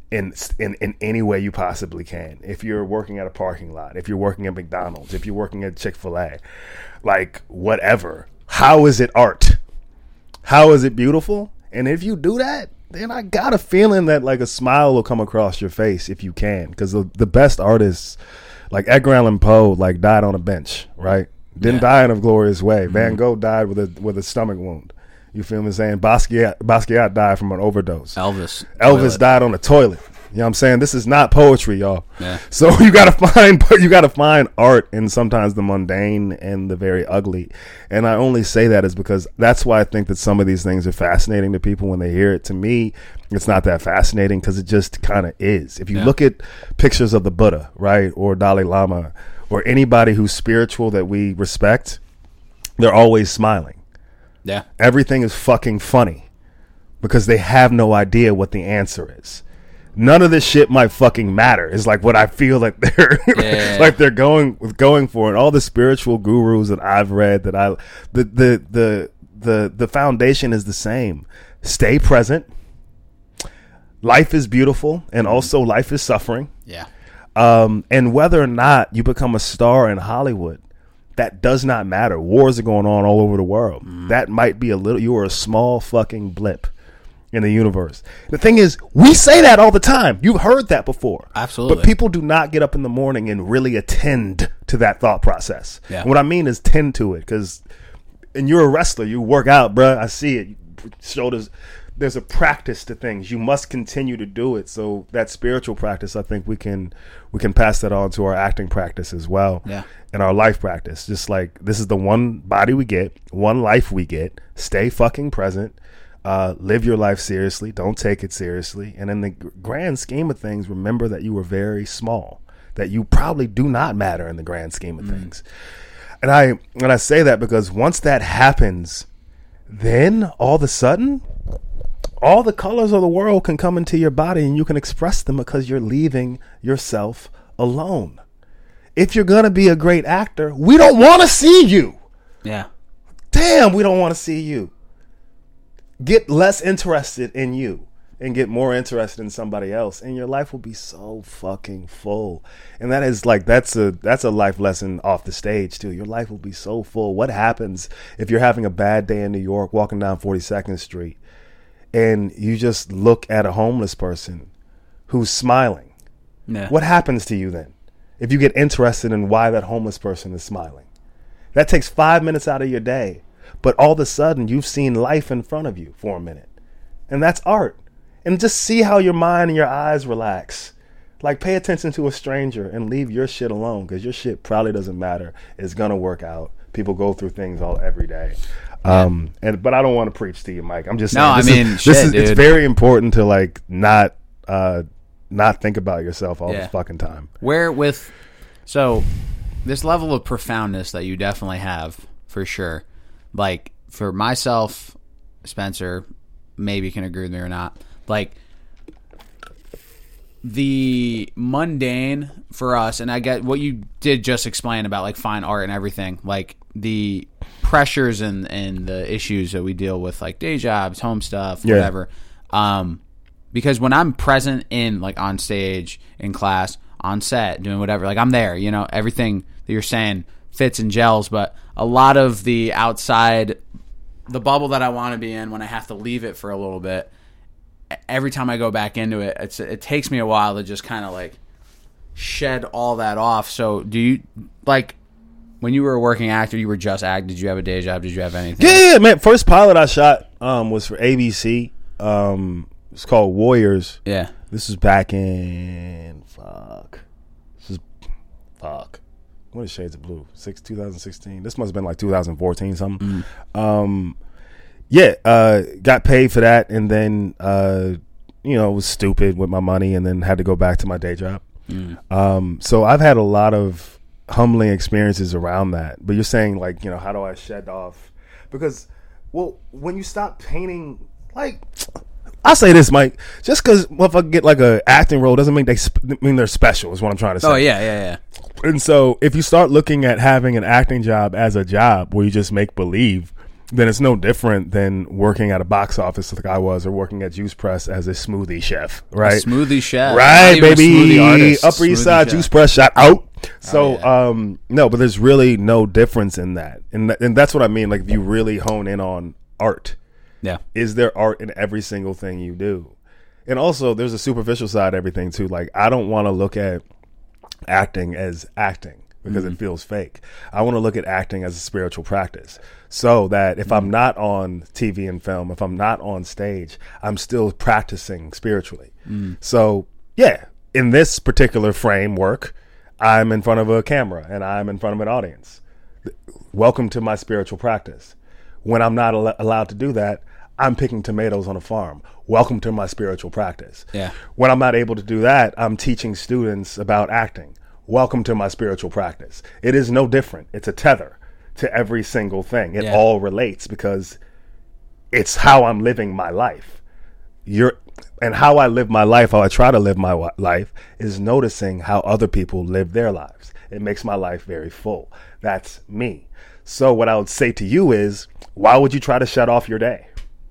in, in in any way you possibly can. If you're working at a parking lot, if you're working at McDonald's, if you're working at Chick-fil-A, like whatever, how is it art? How is it beautiful? And if you do that, then I got a feeling that like a smile will come across your face if you can, because the, the best artists, like Edgar Allan Poe, like died on a bench, right? Didn't yeah. die in a glorious way. Mm-hmm. Van Gogh died with a with a stomach wound. You feel me saying? Basquiat Basquiat died from an overdose. Elvis. Elvis toilet. died on a toilet. You know what I'm saying? This is not poetry, y'all. Yeah. So you gotta find you gotta find art in sometimes the mundane and the very ugly. And I only say that is because that's why I think that some of these things are fascinating to people when they hear it. To me, it's not that fascinating because it just kind of is. If you yeah. look at pictures of the Buddha, right, or Dalai Lama, or anybody who's spiritual that we respect, they're always smiling. Yeah. Everything is fucking funny because they have no idea what the answer is. None of this shit might fucking matter. It's like what I feel like they're yeah. like they're going with going for. And all the spiritual gurus that I've read, that I the the the the the foundation is the same. Stay present. Life is beautiful, and also life is suffering. Yeah. Um, and whether or not you become a star in Hollywood, that does not matter. Wars are going on all over the world. Mm. That might be a little. You are a small fucking blip in the universe. The thing is, we say that all the time. You've heard that before. Absolutely. But people do not get up in the morning and really attend to that thought process. Yeah. And what I mean is tend to it, because, and you're a wrestler, you work out, bruh. I see it. Shoulders. There's a practice to things. You must continue to do it. So that spiritual practice, I think we can we can pass that on to our acting practice as well. Yeah. And our life practice. Just like, this is the one body we get, one life we get. Stay fucking present. Uh, live your life seriously. Don't take it seriously. And in the grand scheme of things, remember that you were very small, that you probably do not matter in the grand scheme of mm. things. And I, and I say that because once that happens, then all of a sudden, all the colors of the world can come into your body and you can express them because you're leaving yourself alone. If you're going to be a great actor, we don't want to see you. Yeah. Damn, we don't want to see you. Get less interested in you and get more interested in somebody else, and your life will be so fucking full. And that is like, that's a that's a life lesson off the stage too. Your life will be so full. What happens if you're having a bad day in New York, walking down forty-second Street, and you just look at a homeless person who's smiling? Yeah. What happens to you then if you get interested in why that homeless person is smiling? That takes five minutes out of your day. But all of a sudden, you've seen life in front of you for a minute. And that's art. And just see how your mind and your eyes relax. Like, pay attention to a stranger and leave your shit alone, because your shit probably doesn't matter. It's going to work out. People go through things all every day. Yeah. Um, and But I don't want to preach to you, Mike. I'm just saying. No, I mean, is, shit, this is, dude. It's very important to, like, not uh, not think about yourself all yeah. the fucking time. Where with, so, this level of profoundness that you definitely have, for sure. Like, for myself, Spencer, maybe can agree with me or not. Like, the mundane for us, and I get what you did just explain about, like, fine art and everything. Like, the pressures and, and the issues that we deal with, like, day jobs, home stuff, yeah. whatever. Um, because when I'm present in, like, on stage, in class, on set, doing whatever, like, I'm there, you know, everything that you're saying fits and gels, but a lot of the outside, the bubble that I want to be in, when I have to leave it for a little bit, every time I go back into it, it's it takes me a while to just kind of like shed all that off. So do you, like, when you were a working actor, you were just act, did you have a day job? Did you have anything? Yeah, yeah, man. First pilot I shot um, was for A B C. Um, it's called Warriors. Yeah. This is back in, fuck. This is, fuck. What is Shades of Blue? Six, twenty sixteen. This must have been like two thousand fourteen something. Mm. Um, yeah, uh, got paid for that, and then uh, you know, was stupid with my money, and then had to go back to my day job. Mm. Um, so I've had a lot of humbling experiences around that. But you're saying, like, you know, how do I shed off? Because, well, when you stop painting, like, I'll say this, Mike. Just because if I get like a acting role doesn't mean they sp- mean they're special. Is what I'm trying to say. Oh yeah, yeah, yeah. And so if you start looking at having an acting job as a job where you just make believe, then it's no different than working at a box office like I was, or working at Juice Press as a smoothie chef, right? A smoothie chef, right, Not even baby. a smoothie artist, Upper East smoothie Side chef. Juice Press, shout out. So, Oh, yeah. um, no, but there's really no difference in that, and th- and that's what I mean. Like, if you really hone in on art, Yeah, is there art in every single thing you do? And also, there's a superficial side to everything too. Like, I don't want to look at acting as acting because Mm-hmm. it feels fake. I want to look at acting as a spiritual practice, so that if Mm-hmm. I'm not on T V and film, if I'm not on stage, I'm still practicing spiritually. Mm. So, yeah, in this particular framework, I'm in front of a camera and I'm in front of an audience. Welcome to my spiritual practice. When I'm not al- allowed to do that, I'm picking tomatoes on a farm. Welcome to my spiritual practice. Yeah. When I'm not able to do that, I'm teaching students about acting. Welcome to my spiritual practice. It is no different. It's a tether to every single thing. It Yeah. all relates because it's how I'm living my life. You're, and how I live my life, how I try to live my wa- life, is noticing how other people live their lives. It makes my life very full. That's me. So what I would say to you is, why would you try to shut off your day?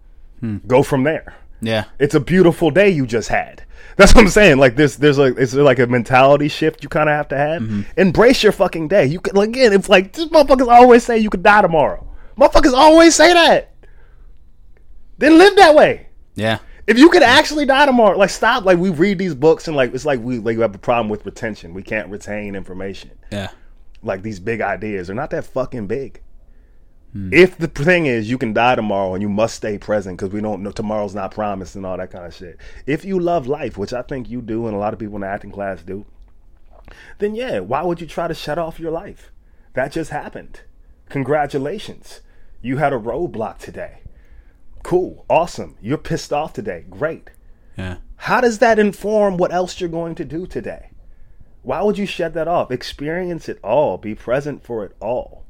Go from there. yeah, It's a beautiful day you just had. That's what I'm saying. Like, there's there's like it's like a mentality shift you kind of have to have. Mm-hmm. Embrace your fucking day. You can, like, again, it's like, these motherfuckers always say you could die tomorrow. Motherfuckers always say that. Then live that way. yeah, If you could actually die tomorrow, like, stop. Like, we read these books and like it's like we like we have a problem with retention. We can't retain information. yeah, Like, these big ideas, they're not that fucking big. If the thing is you can die tomorrow and you must stay present because we don't know, tomorrow's not promised and all that kind of shit. If you love life, which I think you do and a lot of people in the acting class do, then yeah, why would you try to shut off your life? That just happened. Congratulations. You had a roadblock today. Cool. Awesome. You're pissed off today. Great. yeah, How does that inform what else you're going to do today? Why would you shut that off? Experience it all. Be present for it all.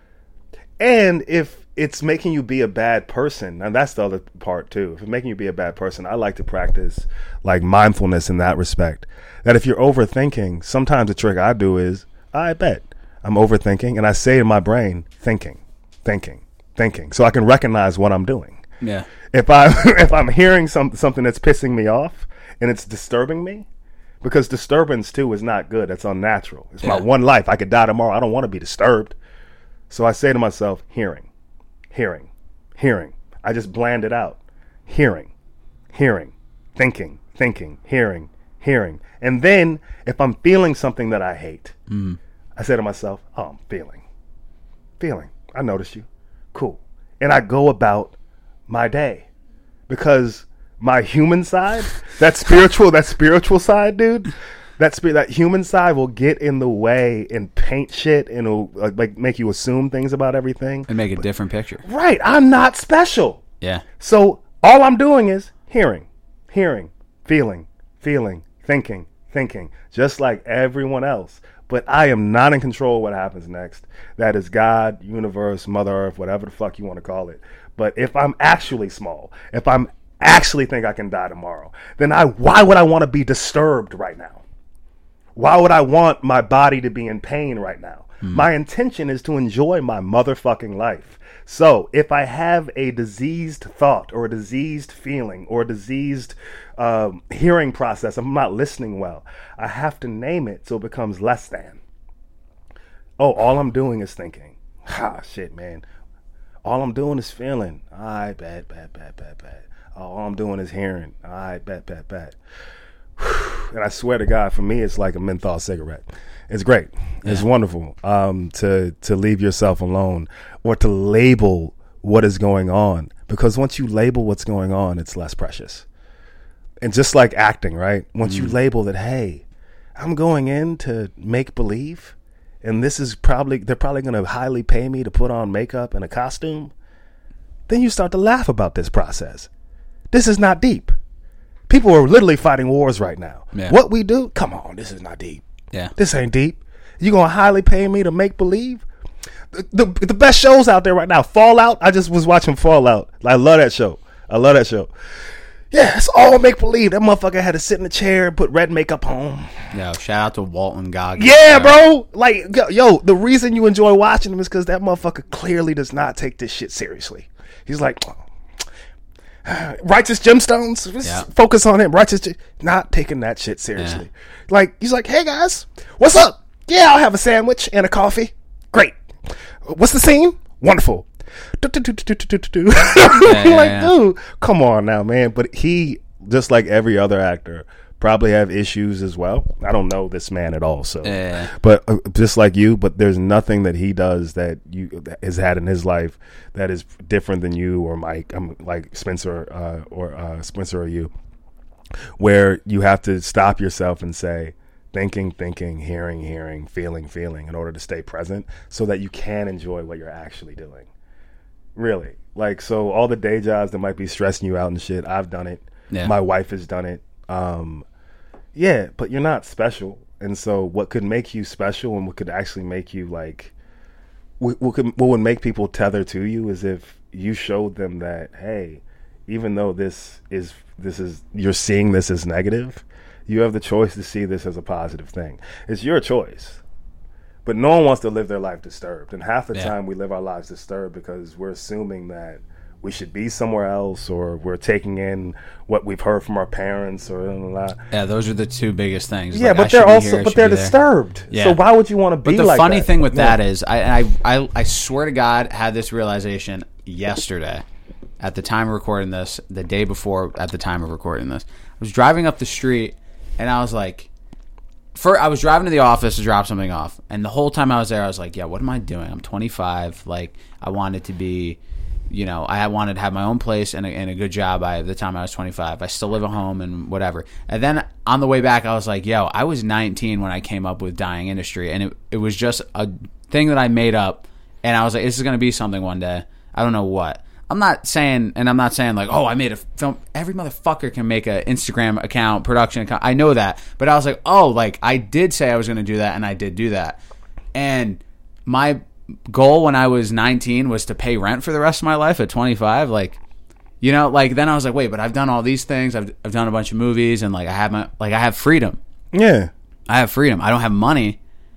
And if it's making you be a bad person, and that's the other part too. If it's making you be a bad person, I like to practice like mindfulness in that respect. That if you're overthinking, sometimes the trick I do is, I bet I'm overthinking, and I say to my brain, thinking, thinking, thinking, so I can recognize what I'm doing. yeah, If I if I'm hearing some something that's pissing me off and it's disturbing me, because disturbance too is not good. That's unnatural. It's my Yeah. one life. I could die tomorrow. I don't want to be disturbed. So I say to myself, hearing, hearing, hearing. I just bland it out. Hearing, hearing, thinking, thinking, hearing, hearing. And then if I'm feeling something that I hate, Mm. I say to myself, oh, I'm feeling, feeling. I noticed you. Cool. And I go about my day because my human side, that spiritual, that spiritual side, dude, that spirit, that human side will get in the way and paint shit and it'll like, like make you assume things about everything. and make a different picture. Right. I'm not special. Yeah, So all I'm doing is hearing, hearing, feeling, feeling, thinking, thinking, just like everyone else. But I am not in control of what happens next. That is God, universe, Mother Earth, whatever the fuck you want to call it. But if I'm actually small, if I'm actually think I can die tomorrow, then I why would I want to be disturbed right now? Why would I want my body to be in pain right now? My intention is to enjoy my motherfucking life. So if I have a diseased thought or a diseased feeling or a diseased um, hearing process, I'm not listening well, I have to name it so it becomes less than. Oh, all I'm doing is thinking. Ah, shit, man. All I'm doing is feeling. All right, bad, bad, bad, bad, bad. Oh, all I'm doing is hearing. All right, bad, bad, bad. And I swear to God, for me, it's like a menthol cigarette. It's great. It's Yeah. wonderful um, to to leave yourself alone or to label what is going on. Because once you label what's going on, it's less precious. And just like acting, right? Once you label that, hey, I'm going in to make believe, and this is probably, they're probably going to highly pay me to put on makeup and a costume, then you start to laugh about this process. This is not deep. People are literally fighting wars right now. Yeah. What we do? Come on, this is not deep. yeah, This ain't deep. You gonna highly pay me to make believe? The, the the best shows out there right now. Fallout. I just was watching Fallout. I love that show. I love that show. Yeah, it's all make believe. That motherfucker had to sit in a chair and put red makeup on. Yo, shout out to Walton Goggins. Yeah, bro. Like, yo, the reason you enjoy watching him is because that motherfucker clearly does not take this shit seriously. He's like, Righteous Gemstones. Let's yeah. focus on him. Righteous, not taking that shit seriously. Yeah. Like, he's like, hey guys, what's up? Yeah, I'll have a sandwich and a coffee. Great. What's the scene? Wonderful. yeah, yeah, like, yeah. dude, come on now, man. But he, just like every other actor, probably have issues as well. I don't know this man at all, so. Yeah. But uh, just like you, but there's nothing that he does that you that has had in his life that is different than you or Mike. I'm like Spencer uh, or uh, Spencer or you, where you have to stop yourself and say, thinking, thinking, hearing, hearing, feeling, feeling, in order to stay present, so that you can enjoy what you're actually doing. Really. Like, so all the day jobs that might be stressing you out and shit, I've done it. Yeah. My wife has done it. Um, yeah, but you're not special. And so what could make you special and what could actually make you, like, what, what, could, what would make people tether to you is if you showed them that, hey, even though this is, this is, you're seeing this as negative, you have the choice to see this as a positive thing. It's your choice. But no one wants to live their life disturbed. And half the yeah. time we live our lives disturbed because we're assuming that we should be somewhere else, or we're taking in what we've heard from our parents, or blah, blah, blah. Yeah, those are the two biggest things. Yeah, like, but they're also here, but they're disturbed. Yeah. So why would you want to be like that? But the funny that? thing with yeah. that is, I, I I I swear to God, had this realization yesterday at the time of recording this, the day before at the time of recording this. I was driving up the street and I was like, For, I was driving to the office to drop something off, and the whole time I was there, I was like, yeah, what am I doing? I'm twenty-five. Like, I wanted to be, you know, I wanted to have my own place and a, and a good job by the time I was twenty-five. I still live at home and whatever. And then on the way back, I was like, yo, I was nineteen when I came up with Dying Industry, and it, it was just a thing that I made up, and I was like, this is going to be something one day. I don't know what. I'm not saying, and I'm not saying like, oh, I made a film. Every motherfucker can make an Instagram account, production account. I know that. But I was like, oh, like I did say I was going to do that, and I did do that. And my goal when I was nineteen was to pay rent for the rest of my life at twenty-five. Like, you know, like then I was like, wait, but I've done all these things. I've I've done a bunch of movies, and like I have my like I have freedom. Yeah, I have freedom. I don't have money,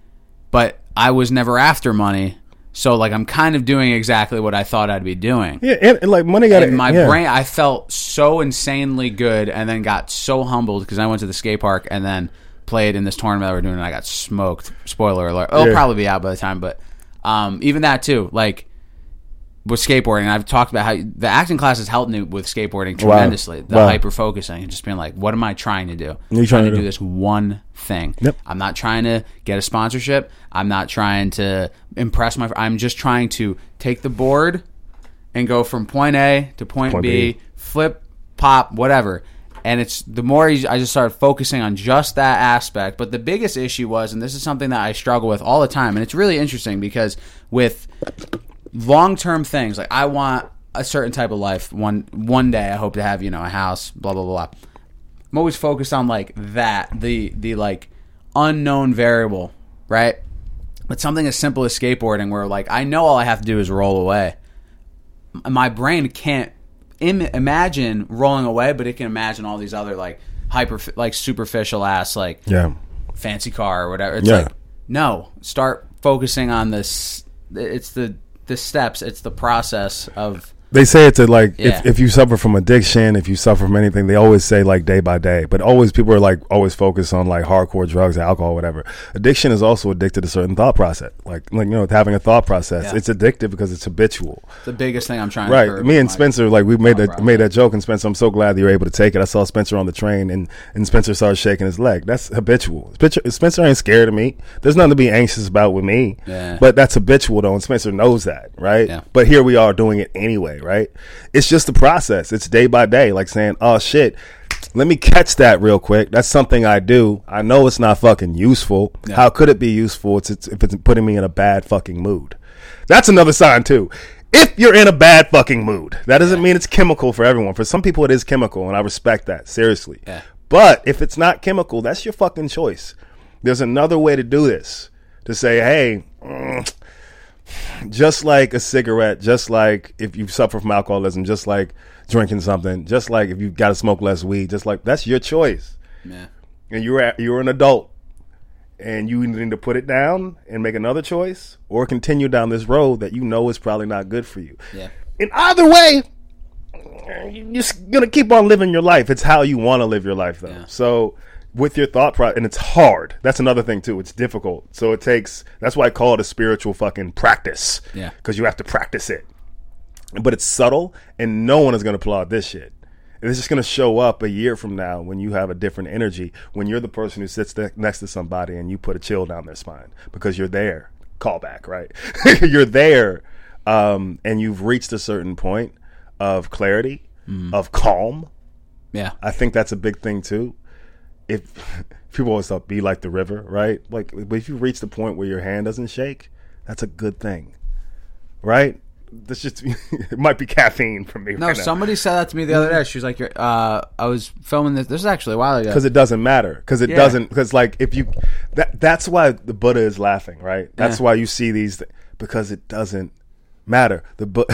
but I was never after money. So, like, I'm kind of doing exactly what I thought I'd be doing. Yeah, and, and like, money got to... my yeah. brain, I felt so insanely good and then got so humbled because I went to the skate park and then played in this tournament that we're doing and I got smoked. Spoiler alert. It'll yeah. probably be out by the time, but um, even that, too. Like, with skateboarding, I've talked about how the acting classes helped me with skateboarding tremendously. Wow. The wow. hyper-focusing and just being like, what am I trying to do? I'm trying, trying to do? do this one thing. Yep. I'm not trying to get a sponsorship. I'm not trying to impress my... I'm just trying to take the board and go from point A to point, point B, B, flip, pop, whatever. And it's the more I just started focusing on just that aspect. But the biggest issue was, and this is something that I struggle with all the time, and it's really interesting because with... long-term things, like I want a certain type of life. One one day I hope to have, you know, a house, blah, blah, blah. I'm always focused on, like, that, the, the like, unknown variable, right? But something as simple as skateboarding where, like, I know all I have to do is roll away. My brain can't Im- imagine rolling away, but it can imagine all these other, like, hyper, like, superficial-ass, like, yeah. fancy car or whatever. It's yeah. like, no, start focusing on this. It's the... the steps, it's the process of... They say it's a, like, yeah. if, if you suffer from addiction, if you suffer from anything, they always say, like, day by day. But always, people are, like, always focused on, like, hardcore drugs, alcohol, whatever. Addiction is also addicted to certain thought process. Like, like you know, having a thought process. Yeah. It's addictive because it's habitual. The biggest thing I'm trying right. to... Right. Me and Spencer, like, we made that, made that joke, and Spencer, I'm so glad that you're able to take it. I saw Spencer on the train, and, and Spencer started shaking his leg. That's habitual. Spencer, Spencer ain't scared of me. There's nothing to be anxious about with me. Yeah. But that's habitual, though, and Spencer knows that, right? Yeah. But here we are doing it anyway, right? It's just the process. It's day by day, like saying, oh shit, let me catch that real quick. That's something I do. I know it's not fucking useful. Yeah. How could it be useful if it's, if it's putting me in a bad fucking mood? That's another sign too. If you're in a bad fucking mood, that doesn't mean it's chemical for everyone. For some people it is chemical, and I respect that, seriously. Yeah. But if it's not chemical, that's your fucking choice. There's another way to do this. To say, hey, mm, just like a cigarette, just like if you suffer from alcoholism, just like drinking something, just like if you've got to smoke less weed, just like that's your choice. Yeah. And you're you're an adult, and you need to put it down and make another choice, or continue down this road that you know is probably not good for you. Yeah. In either way, you're just gonna keep on living your life. It's how you want to live your life, though. Yeah. So with your thought process, and it's hard. That's another thing too. It's difficult. So it takes. That's why I call it a spiritual fucking practice. Yeah. Because you have to practice it. But it's subtle, and no one is gonna applaud this shit. And it's just gonna show up a year from now when you have a different energy. When you're the person who sits there next to somebody and you put a chill down their spine because you're there. Callback, right? You're there, um, and you've reached a certain point of clarity, mm. of calm. Yeah. I think that's a big thing too. If people always thought be like the river, right? Like, but if you reach the point where your hand doesn't shake, that's a good thing, right? This just it might be caffeine for me. No, right somebody now. said that to me the other day. She was like, uh, "I was filming this. This is actually a while ago Because it doesn't matter. Because it Yeah. doesn't. Because like if you, that that's why the Buddha is laughing, right? That's Yeah. why you see these th- because it doesn't matter. The Bu-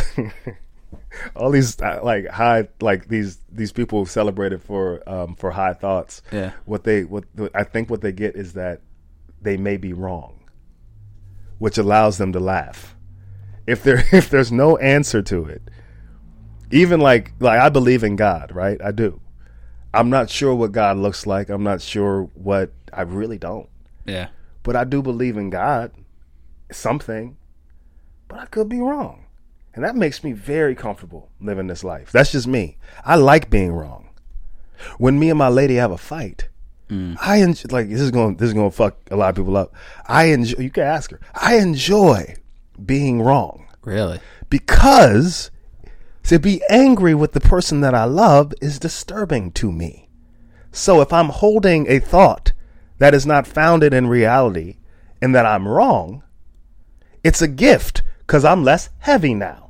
all these uh, like high like these these people celebrated for um for high thoughts. Yeah. What they what I think what they get is that they may be wrong, which allows them to laugh. If there if there's no answer to it, even like like I believe in God, right? I do. I'm not sure what God looks like. I'm not sure what I really don't. Yeah. But I do believe in God, something. But I could be wrong. And that makes me very comfortable living this life. That's just me. I like being wrong. When me and my lady have a fight, mm. I enjoy, like this is going this is going to fuck a lot of people up. I enjoy you can ask her. I enjoy being wrong. Really? Because to be angry with the person that I love is disturbing to me. So if I'm holding a thought that is not founded in reality and that I'm wrong, it's a gift because I'm less heavy now.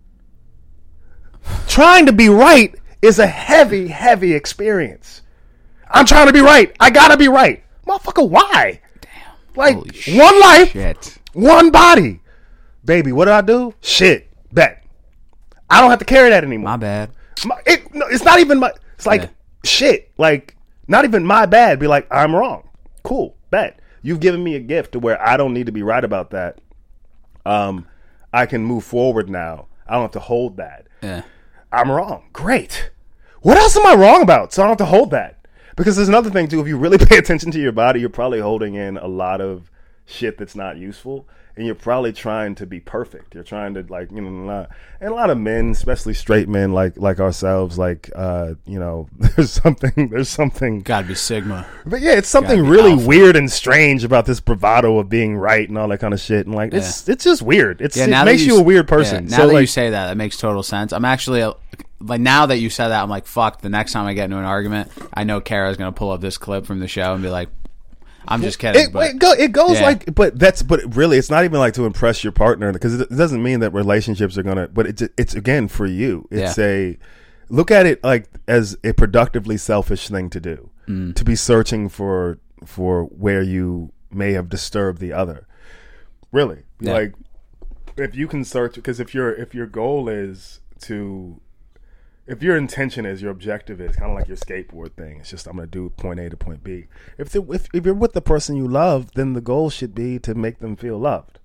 Trying to be right is a heavy, heavy experience. I'm trying to be right. I gotta be right. Motherfucker, why? Damn. Like, Holy one life, shit. one body. Baby, what did I do? Shit. Bet. I don't have to carry that anymore. My bad. My, it, no, it's not even my... It's like, Yeah. shit. Like, not even my bad. Be like, I'm wrong. Cool. Bet. You've given me a gift to where I don't need to be right about that. Um, I can move forward now. I don't have to hold that. Yeah. I'm wrong. Great. What else am I wrong about? So I don't have to hold that. Because there's another thing, too. If you really pay attention to your body, you're probably holding in a lot of shit that's not useful. And you're probably trying to be perfect. You're trying to, like, you know, and a lot of men, especially straight men like like ourselves, like, uh, you know, there's something, there's something. Gotta be Sigma. But yeah, it's something Gotta be really alpha. weird and strange about this bravado of being right and all that kind of shit. And, like, it's it's just weird. It's, Yeah, it now makes that you, you a weird person. Yeah, now so, that like, you say that, that makes total sense. I'm actually, a, like, now that you said that, I'm like, fuck, the next time I get into an argument, I know Kara's going to pull up this clip from the show and be like, I'm just kidding. It, but, it, go, it goes yeah. like, but that's, but really, it's not even like to impress your partner because it, it doesn't mean that relationships are gonna. But it's it's again for you. It's Yeah. a look at it like as a productively selfish thing to do, Mm. to be searching for for where you may have disturbed the other. Really, Yeah. like if you can search because if your if your goal is to if your intention is, your objective is kind of like your skateboard thing. It's just I'm going to do point A to point B. If, the, if if you're with the person you love, then the goal should be to make them feel loved.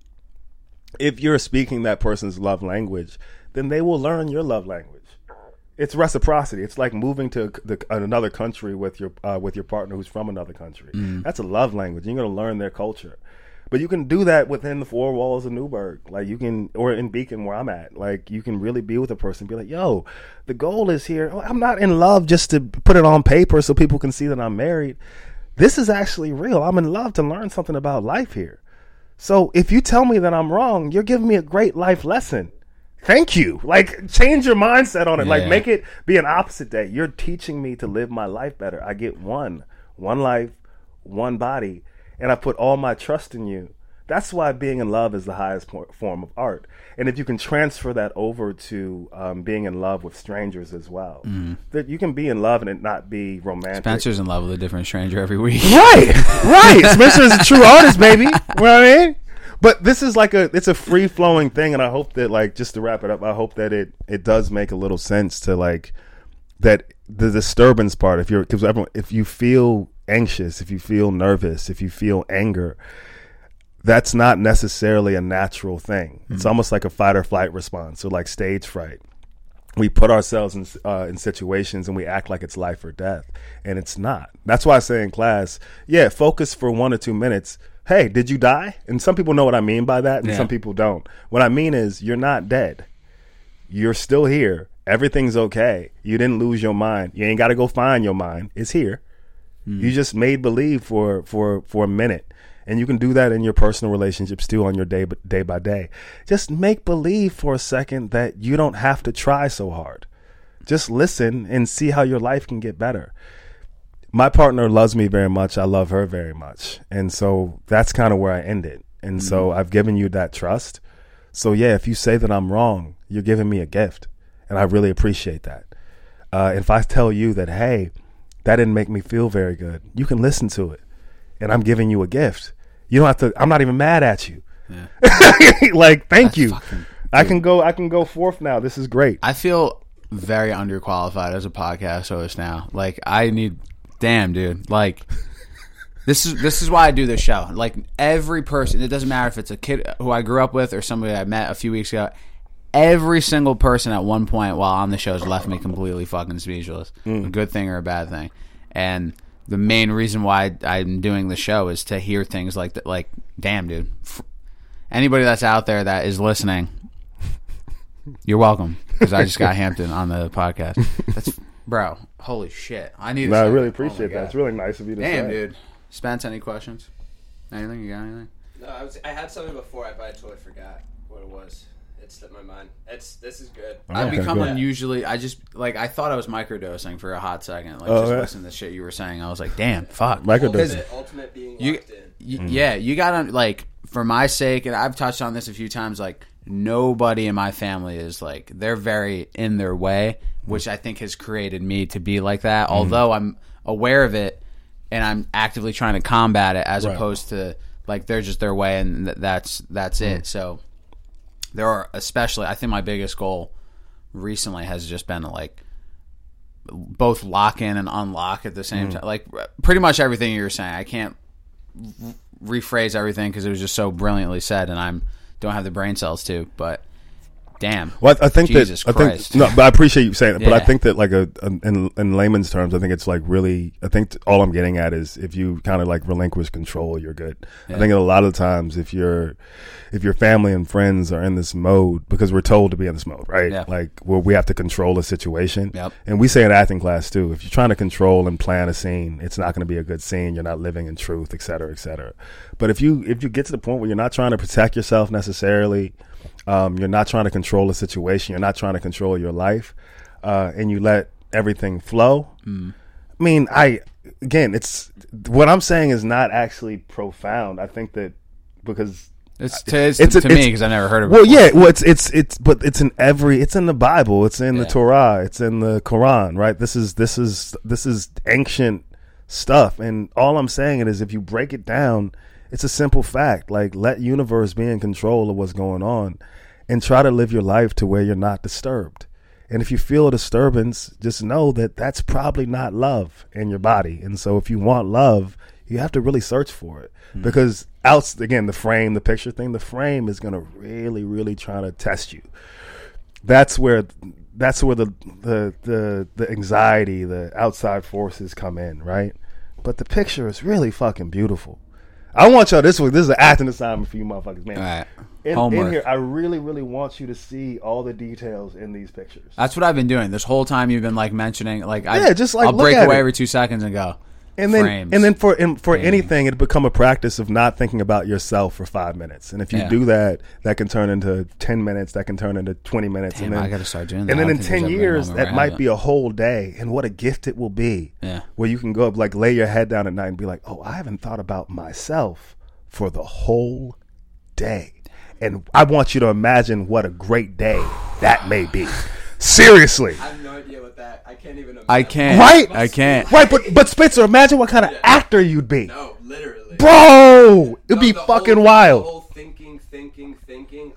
If you're speaking that person's love language, then they will learn your love language. It's reciprocity. It's like moving to the, another country with your uh, with your partner who's from another country. Mm. That's a love language. You're going to learn their culture. But you can do that within the four walls of Newburgh. Like you can, or in Beacon where I'm at. Like you can really be with a person and be like, yo, the goal is here. I'm not in love just to put it on paper so people can see that I'm married. This is actually real. I'm in love to learn something about life here. So if you tell me that I'm wrong, you're giving me a great life lesson. Thank you. Like change your mindset on it. Yeah. Like make it be an opposite day. You're teaching me to live my life better. I get one, one life, one body. And I put all my trust in you. That's why being in love is the highest form of art. And if you can transfer that over to um, being in love with strangers as well, mm. that you can be in love and it not be romantic. Spencer's in love with a different stranger every week. Right, right. Spencer is a true artist, baby. You know what I mean? But this is like a it's a free flowing thing, and I hope that like just to wrap it up, I hope that it it does make a little sense to like that the disturbance part. If you're because everyone, if you feel anxious, if you feel nervous, if you feel anger, that's not necessarily a natural thing. Mm-hmm. It's almost like a fight or flight response, or like stage fright. We put ourselves in uh, in situations and we act like it's life or death, and it's not. That's why I say in class, yeah, focus for one or two minutes. Hey, did you die? And some people know what I mean by that, and yeah. some people don't. What I mean is you're not dead. You're still here. Everything's okay. You didn't lose your mind. You ain't got to go find your mind. It's here. Mm. You just made believe for, for, for a minute. And you can do that in your personal relationships too, on your day day by day. Just make believe for a second that you don't have to try so hard. Just listen and see how your life can get better. My partner loves me very much. I love her very much. And so that's kind of where I ended. And mm-hmm. so I've given you that trust. So yeah, if you say that I'm wrong, you're giving me a gift. And I really appreciate that. Uh, if I tell you that, hey, that didn't make me feel very good, you can listen to it. And I'm giving you a gift. You don't have to, I'm not even mad at you. Yeah. Like, thank that's you. Fucking, I can go, I can go forth now. This is great. I feel very underqualified as a podcast host now. Like, I need, damn, dude. Like, this is, this is why I do this show. Like, every person, it doesn't matter if it's a kid who I grew up with or somebody I met a few weeks ago. Every single person at one point while on the show has left me completely fucking speechless. Mm. A good thing or a bad thing. And the main reason why I'm doing the show is to hear things like that. Like, damn, dude. Anybody that's out there that is listening, you're welcome. Because I just got Hampton on the podcast. That's, bro, holy shit. I need. No, I really appreciate oh that. It's really nice of you to damn, say. Damn, dude. Spence, any questions? Anything? You got anything? No, I was. I had something before, but I totally forgot what it was. It slipped my mind. It's this is good. Oh, I've okay, become good. unusually. I just like I thought I was microdosing for a hot second. Like oh, just yeah. listening to the shit you were saying. I was like, damn, fuck. Microdosing. Ultimate, ultimate being you, locked in. You, mm. Yeah, you gotta like for my sake, and I've touched on this a few times. Like nobody in my family is like they're very in their way, which I think has created me to be like that. Mm. Although I'm aware of it and I'm actively trying to combat it, as right. opposed to like they're just their way and th- that's that's mm. it. So. There are especially, I think my biggest goal recently has just been to like both lock in and unlock at the same mm. time. Like pretty much everything you were saying. I can't re- rephrase everything because it was just so brilliantly said, and I'm don't have the brain cells to. But damn, well, I think Jesus that Christ. I think no, but I appreciate you saying it. Yeah. But I think that like a, a in, in layman's terms, I think it's like really. I think t- all I'm getting at is if you kind of like relinquish control, you're good. Yeah. I think a lot of times if you're if your family and friends are in this mode because we're told to be in this mode, right? Yeah. Like where we have to control a situation. Yep. And we say in acting class too, if you're trying to control and plan a scene, it's not going to be a good scene. You're not living in truth, et cetera, et cetera. But if you if you get to the point where you're not trying to protect yourself necessarily. Um, you're not trying to control a situation. You're not trying to control your life, uh, and you let everything flow. Mm. I mean, I again, it's what I'm saying is not actually profound. I think that because it's to, it's, it's, to it's, me because I never heard of it. Well, before. yeah, well, it's it's it's but it's in every. It's in the Bible. It's in yeah. the Torah. It's in the Quran. Right. This is this is this is ancient stuff, and all I'm saying is if you break it down. It's a simple fact. Like, let universe be in control of what's going on and try to live your life to where you're not disturbed. And if you feel a disturbance, just know that that's probably not love in your body. And so if you want love, you have to really search for it. Mm-hmm. Because, out, again, the frame, the picture thing, the frame is going to really, really try to test you. That's where that's where the, the, the, the anxiety, the outside forces come in, right? But the picture is really fucking beautiful. I want y'all this week. This is an acting assignment for you motherfuckers, man. All right. In, Homework. in here, I really, really want you to see all the details in these pictures. That's what I've been doing this whole time. You've been like mentioning, like, I, yeah, just like I'll look break at away it. every two seconds and go. And then, frames, and then for and for painting. anything, it'd become a practice of not thinking about yourself for five minutes. And if you Yeah. do that, that can turn into ten minutes. That can turn into twenty minutes. Damn, and then I got to start doing that. And then I in don't think ten there's ever been a years, moment where that I might haven't. be a whole day. And what a gift it will be. Yeah. Where you can go up, like lay your head down at night and be like, oh, I haven't thought about myself for the whole day. And I want you to imagine what a great day that may be. Seriously. I have no idea what that. I can't even imagine. I can't. Right? I can't. Right, but but Spencer, imagine what kind of Yeah. actor you'd be. No, literally. Bro, it'd No, be the fucking whole, wild. The whole thinking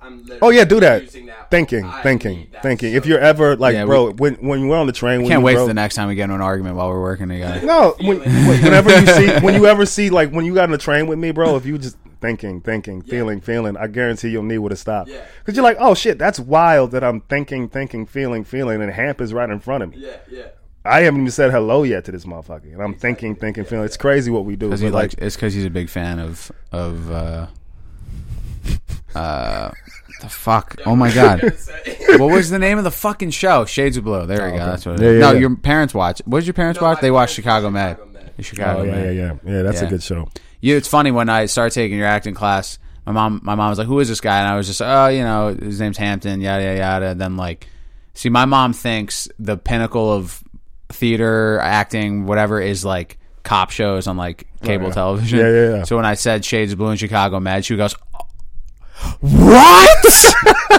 I'm literally Oh yeah, do that. using that. Thinking, I thinking, need that thinking. so If you're ever like, Yeah, bro, we- when when we're on the train, when Can't you, wait bro, for the next time we get into an argument while we're working together. No, when, whenever you see, when you ever see, like when you got on the train with me, bro, if you just thinking, thinking, Yeah. feeling, feeling, I guarantee you'll need where to stop. Yeah. Because you're like, oh shit, that's wild that I'm thinking, thinking, feeling, feeling, and Hamp is right in front of me. Yeah, yeah. I haven't even said hello yet to this motherfucker, and I'm thinking, thinking, Yeah, feeling. yeah. It's crazy what we do. Because but he like, likes, it's because he's a big fan of of uh, uh, the fuck. Oh my god, what was the name of the fucking show? Shades of Blue. There we Oh, go. okay. That's what. It Yeah, is. yeah, no, yeah. your parents watch. What did your parents No, watch? my They watched parents Chicago watch Med. Chicago Med. The Chicago oh yeah, Med. yeah, yeah, yeah. That's Yeah. a good show. You, it's funny when I started taking your acting class. My mom, my mom was like, "Who is this guy?" And I was just, "Oh, you know, his name's Hampton." Yada yada yada. And then like, see, my mom thinks the pinnacle of theater, acting, whatever, is like cop shows on like cable yeah. television. Yeah, yeah, yeah. So when I said Shades of Blue and Chicago Med, she goes, "What?"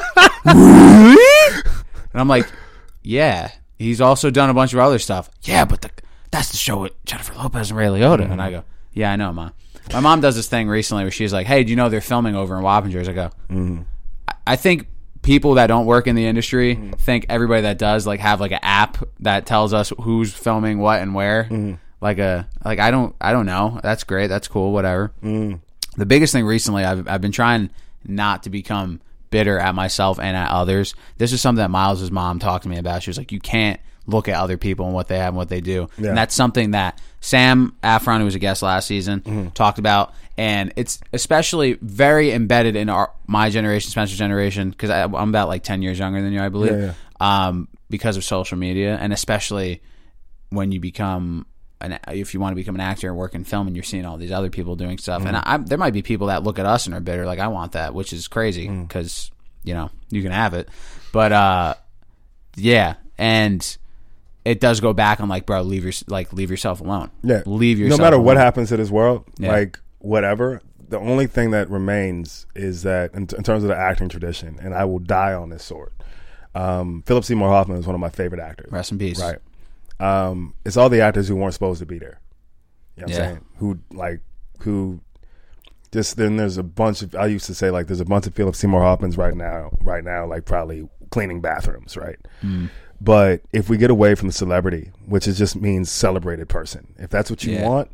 Really? And I'm like, "Yeah." He's also done a bunch of other stuff. Yeah, but the, that's the show with Jennifer Lopez and Ray Liotta. Mm-hmm. And I go, "Yeah, I know, Ma." My mom does this thing recently where she's like, "Hey, do you know they're filming over in Wappingers?" I go, Mm-hmm. I, I think people that don't work in the industry Mm-hmm. think everybody that does like have like an app that tells us who's filming what and where. Mm-hmm. Like a like I don't I don't know. That's great. That's cool. Whatever. Mm. The biggest thing recently, I've I've been trying not to become bitter at myself and at others. This is something that Miles's mom talked to me about. She was like, "You can't look at other people and what they have and what they do." Yeah. And that's something that Sam Afron, who was a guest last season, Mm-hmm. talked about. And it's especially very embedded in our my generation, Spencer's generation, because I'm about like ten years younger than you, I believe, Yeah, Um, because of social media, and especially when you become an, if you want to become an actor and work in film and you're seeing all these other people doing stuff. Mm-hmm. And I, there might be people that look at us and are bitter, like, I want that, which is crazy Mm. because, you know, you can have it. But, uh, yeah. And it does go back on like, bro, leave your, like, leave yourself alone. Yeah. Leave yourself No matter what alone. happens to this world, Yeah. like whatever, the only thing that remains is that in, in terms of the acting tradition, and I will die on this sword. Um, Philip Seymour Hoffman is one of my favorite actors. Rest in peace. Right. Um, it's all the actors who weren't supposed to be there. You know what Yeah. I'm saying? Who like who just then there's a bunch of I used to say like there's a bunch of Philip Seymour Hoffmans right now, right now, like probably cleaning bathrooms, right? Mm. But if we get away from the celebrity, which is just means celebrated person, if that's what you Yeah. want,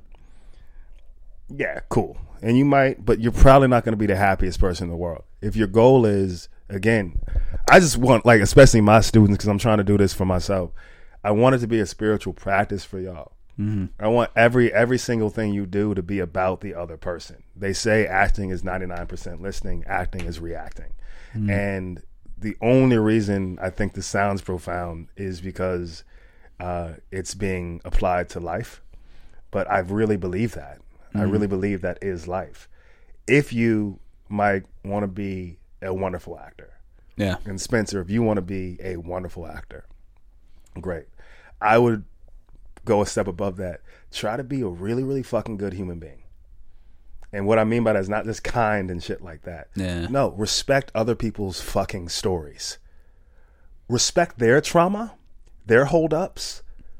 yeah, cool. And you might, but you're probably not going to be the happiest person in the world. If your goal is, again, I just want, like, especially my students, because I'm trying to do this for myself, I want it to be a spiritual practice for y'all. Mm-hmm. I want every every single thing you do to be about the other person. They say acting is ninety-nine percent listening, acting is reacting. Mm-hmm. And the only reason I think this sounds profound is because uh, it's being applied to life. But I really believe that. Mm-hmm. I really believe that is life. If you might want to be a wonderful actor, Yeah. and Spencer, if you want to be a wonderful actor, great. I would go a step above that. Try to be a really, really fucking good human being. And what I mean by that is not just kind and shit like that. Yeah. No, respect other people's fucking stories. Respect their trauma, their holdups,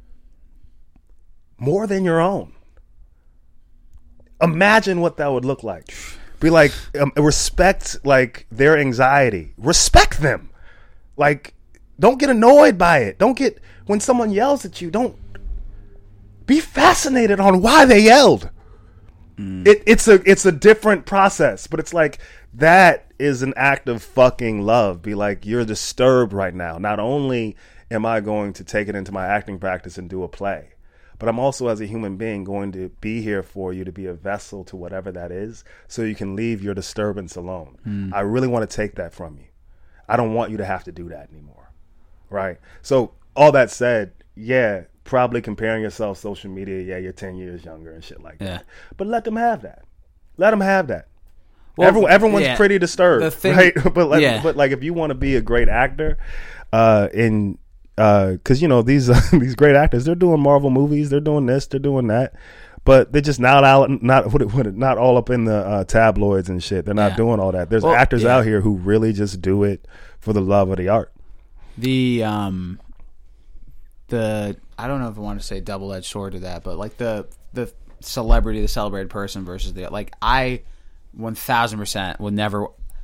more than your own. Imagine what that would look like. Be like, um, respect like their anxiety. Respect them. Like, don't get annoyed by it. Don't get, when someone yells at you, don't, be fascinated on why they yelled. Mm. It, it's a it's a different process, but it's like that is an act of fucking love. Be like, you're disturbed right now. Not only am I going to take it into my acting practice and do a play, but I'm also, as a human being, going to be here for you to be a vessel to whatever that is, so you can leave your disturbance alone. Mm. I really want to take that from you. I don't want you to have to do that anymore, right? So all that said, yeah, probably comparing yourself social media, yeah, you're ten years younger and shit like Yeah. that. But let them have that. Let them have that. Well, Everyone, everyone's yeah. pretty disturbed, The thing- right? but like, yeah. but like, if you want to be a great actor, uh, in because uh, you know these uh, these great actors, they're doing Marvel movies, they're doing this, they're doing that, but they're just not out, not what it, what it, not all up in the uh, tabloids and shit. They're not Yeah. doing all that. There's Well, actors yeah. out here who really just do it for the love of the art. The um the I don't know if I want to say double-edged sword to that, but like the the celebrity, the celebrated person versus the like I one thousand percent would never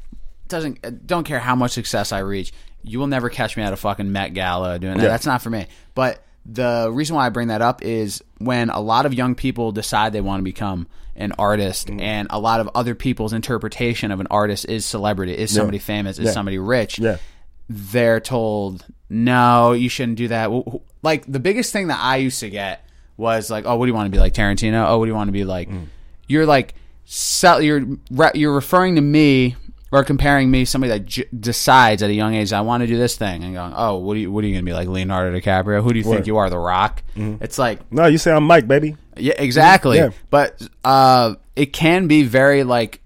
doesn't don't care how much success I reach. You will never catch me at a fucking Met Gala doing that. Yeah. That's not for me. But the reason why I bring that up is when a lot of young people decide they want to become an artist, mm. and a lot of other people's interpretation of an artist is celebrity, is somebody yeah. famous, is yeah. somebody rich. Yeah. They're told, no, you shouldn't do that. Like, the biggest thing that I used to get was like, oh, what do you want to be like, Tarantino? Oh, what do you want to be like? Mm. You're like, you're you're referring to me or comparing me, somebody that j- decides at a young age, I want to do this thing, and going, oh, what are you, what are you going to be like, Leonardo DiCaprio? Who do you what? think you are, The Rock? Mm-hmm. It's like, no, you say I'm Mike, baby. Yeah, exactly. Yeah. But uh, it can be very like,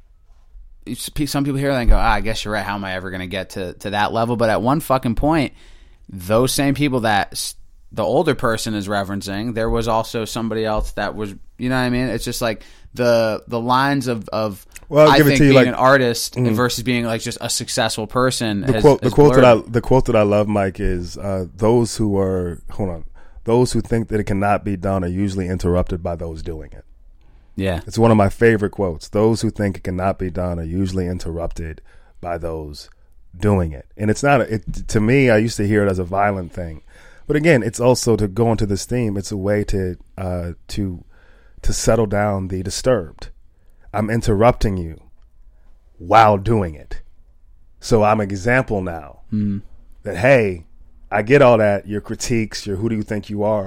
some people hear that and go, ah, I guess you're right. How am I ever going to get to to that level? But at one fucking point, those same people that the older person is referencing, there was also somebody else that was, you know what I mean? It's just like the the lines of, of well, I give think it to you being like, an artist mm-hmm. versus being like just a successful person. The has, quote, has the quote blurred. that I the quote that I love, Mike, is uh, those who are hold on, those who think that it cannot be done are usually interrupted by those doing it. Yeah, it's one of my favorite quotes. Those who think it cannot be done are usually interrupted by those doing it. And it's not a, it to me. I used to hear it as a violent thing, but again, it's also, to go into this theme, it's a way to uh, to to settle down the disturbed. I'm interrupting you while doing it, so I'm an example now mm. that hey, I get all that, your critiques, your who do you think you are,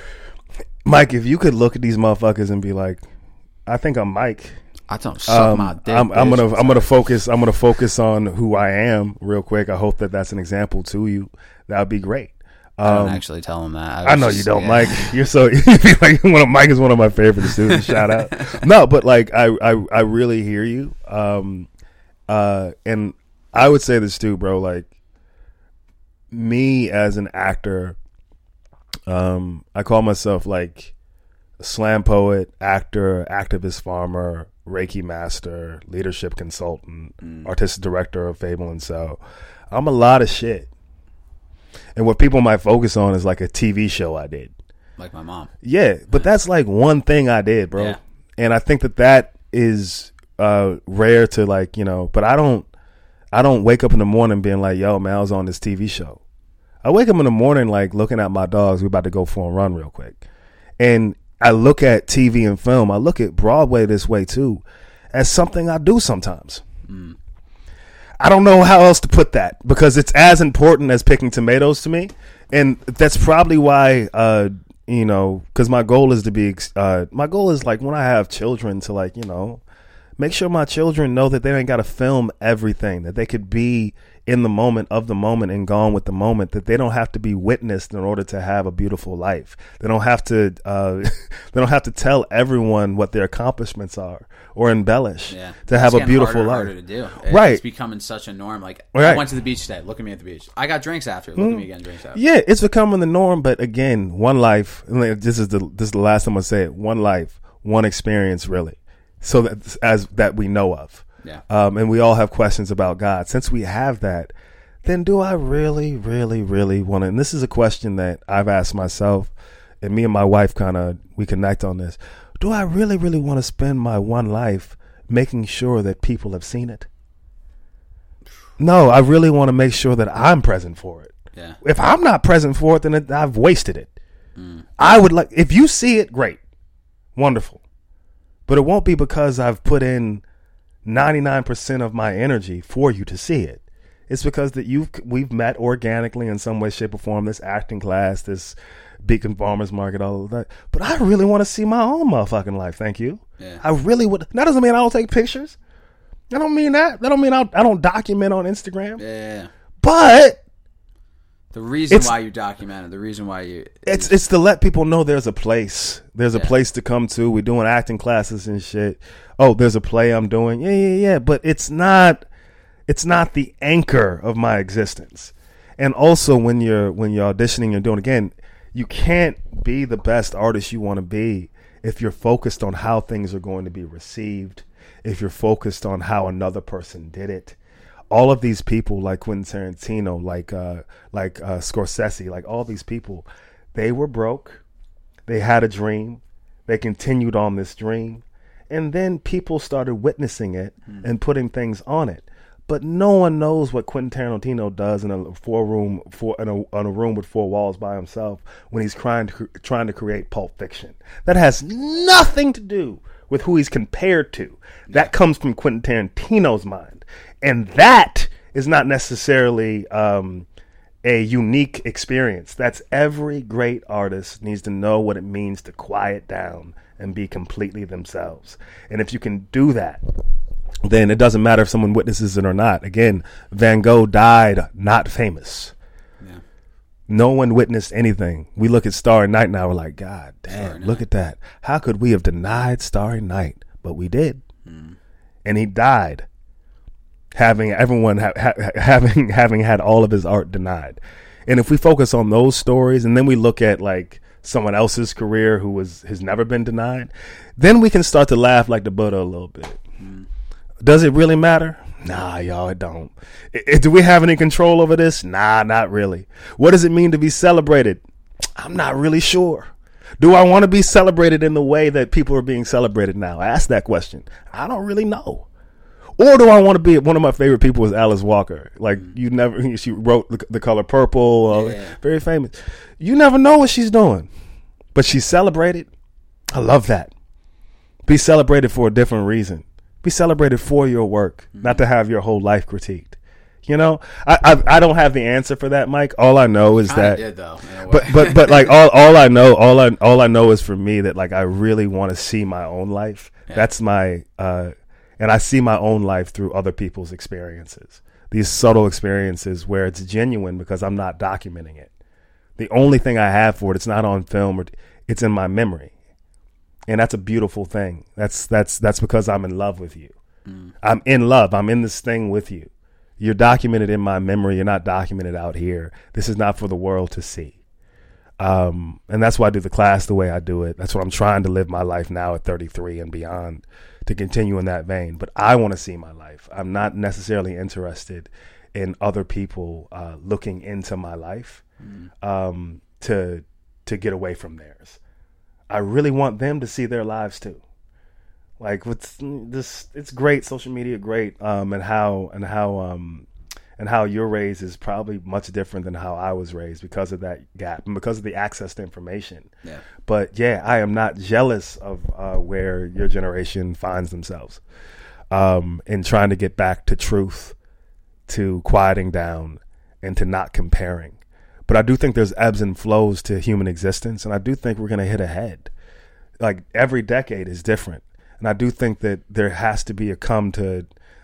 Mike. If you could look at these motherfuckers and be like, I think I'm Mike. I don't suck um, my dick. I'm, I'm gonna I'm gonna focus I'm gonna focus on who I am real quick. I hope that that's an example to you. That would be great. Um, I don't actually tell him that. I, I know just, you don't, yeah. Mike. You're so like one of Mike is one of my favorite students. Shout out. No, but like I, I I really hear you. Um, uh, and I would say this too, bro. Like me as an actor, um, I call myself like a slam poet, actor, activist, farmer, Reiki master, leadership consultant, mm. artistic director of Fable and So. I'm a lot of shit. And what people might focus on is like a T V show I did. Like my mom. Yeah, but that's like one thing I did, bro. Yeah. And I think that that is uh, rare to like, you know, but I don't, I don't wake up in the morning being like, yo, man, I was on this T V show. I wake up in the morning like looking at my dogs. We're about to go for a run real quick. And I look at T V and film. I look at Broadway this way too, as something I do sometimes. Mm. I don't know how else to put that, because it's as important as picking tomatoes to me. And that's probably why, uh, you know, because my goal is to be, uh, my goal is like when I have children to like, you know, make sure my children know that they ain't got to film everything, that they could be in the moment of the moment and gone with the moment, that they don't have to be witnessed in order to have a beautiful life. They don't have to, uh, they don't have to tell everyone what their accomplishments are or embellish yeah. to have it's a beautiful harder, life. harder to do. It, right. It's becoming such a norm. Like right. I went to the beach today. Look at me at the beach. I got drinks after. Look mm. at me getting drinks after. Yeah, it's becoming the norm. But again, one life. This is the this is the last time I say it. One life, one experience, really. So that as that we know of. Yeah. Um, and we all have questions about God. Since we have that, then do I really, really, really want to? And this is a question that I've asked myself, and me and my wife kind of we connect on this. Do I really, really want to spend my one life making sure that people have seen it? No, I really want to make sure that I'm present for it. Yeah. If I'm not present for it, then it, I've wasted it. Mm. I would like, if you see it, great, wonderful, but it won't be because I've put in ninety-nine percent of my energy for you to see it. It's because that you've we've met organically in some way, shape, or form. This acting class, this Beacon Farmers Market, all of that. But I really want to see my own motherfucking life. Thank you. Yeah. I really would. That doesn't mean I don't take pictures. I don't mean that. That don't mean I, I don't document on Instagram. Yeah. But the reason why you document it, the reason why you it's it's to let people know there's a place. There's a yeah. place to come to. We're doing acting classes and shit. Oh, there's a play I'm doing. Yeah, yeah, yeah. But it's not. It's not the anchor of my existence. And also when you're when you're auditioning and doing again, you can't be the best artist you want to be if you're focused on how things are going to be received, if you're focused on how another person did it. All of these people like Quentin Tarantino, like uh, like uh, Scorsese, like all these people, they were broke. They had a dream. They continued on this dream. And then people started witnessing it mm. and putting things on it. but no one knows what Quentin Tarantino does in a four room four in a, in a room with four walls by himself when he's trying to trying to create Pulp Fiction. That has nothing to do with who he's compared to. That comes from Quentin Tarantino's mind, and that is not necessarily um, a unique experience. That's every great artist needs to know what it means to quiet down and be completely themselves. And if you can do that, then it doesn't matter if someone witnesses it or not. Again, Van Gogh died not famous. Yeah. No one witnessed anything. We look at Starry Night now, we're like, God damn, look at that. How could we have denied Starry Night? But we did. Mm. And he died having everyone ha- ha- having having had all of his art denied. And if we focus on those stories and then we look at like someone else's career who was has never been denied, then we can start to laugh like the Buddha a little bit. Mm. Does it really matter? Nah, y'all, it don't. I, I, do we have any control over this? Nah, not really. What does it mean to be celebrated? I'm not really sure. Do I want to be celebrated in the way that people are being celebrated now? Ask that question. I don't really know. Or do I want to be, one of my favorite people is Alice Walker. Like, you never, she wrote The, the Color Purple, uh, yeah. Very famous. You never know what she's doing, but she's celebrated. I love that. Be celebrated for a different reason. Be celebrated for your work, mm-hmm. not to have your whole life critiqued. You know, I, I I don't have the answer for that, Mike. All I know is that, I did though, but but but like all all I know, all I all I know is for me that like I really want to see my own life. Yeah. That's my uh, and I see my own life through other people's experiences. These subtle experiences where it's genuine because I'm not documenting it. The only thing I have for it, it's not on film, or it's in my memory. And that's a beautiful thing. That's that's that's because I'm in love with you. Mm. I'm in love. I'm in this thing with you. You're documented in my memory. You're not documented out here. This is not for the world to see. Um, and that's why I do the class the way I do it. That's what I'm trying to live my life now at thirty-three and beyond, to continue in that vein. But I want to see my life. I'm not necessarily interested in other people uh, looking into my life mm. um, to to get away from theirs. I really want them to see their lives too. Like what's this? It's great, social media, great, um, and how and how um, and how you're raised is probably much different than how I was raised because of that gap and because of the access to information. Yeah. But yeah, I am not jealous of uh, where your generation finds themselves um, in trying to get back to truth, to quieting down, and to not comparing. But I do think there's ebbs and flows to human existence, and I do think we're going to hit a head. Like every decade is different, and I do think that there has to be a come to,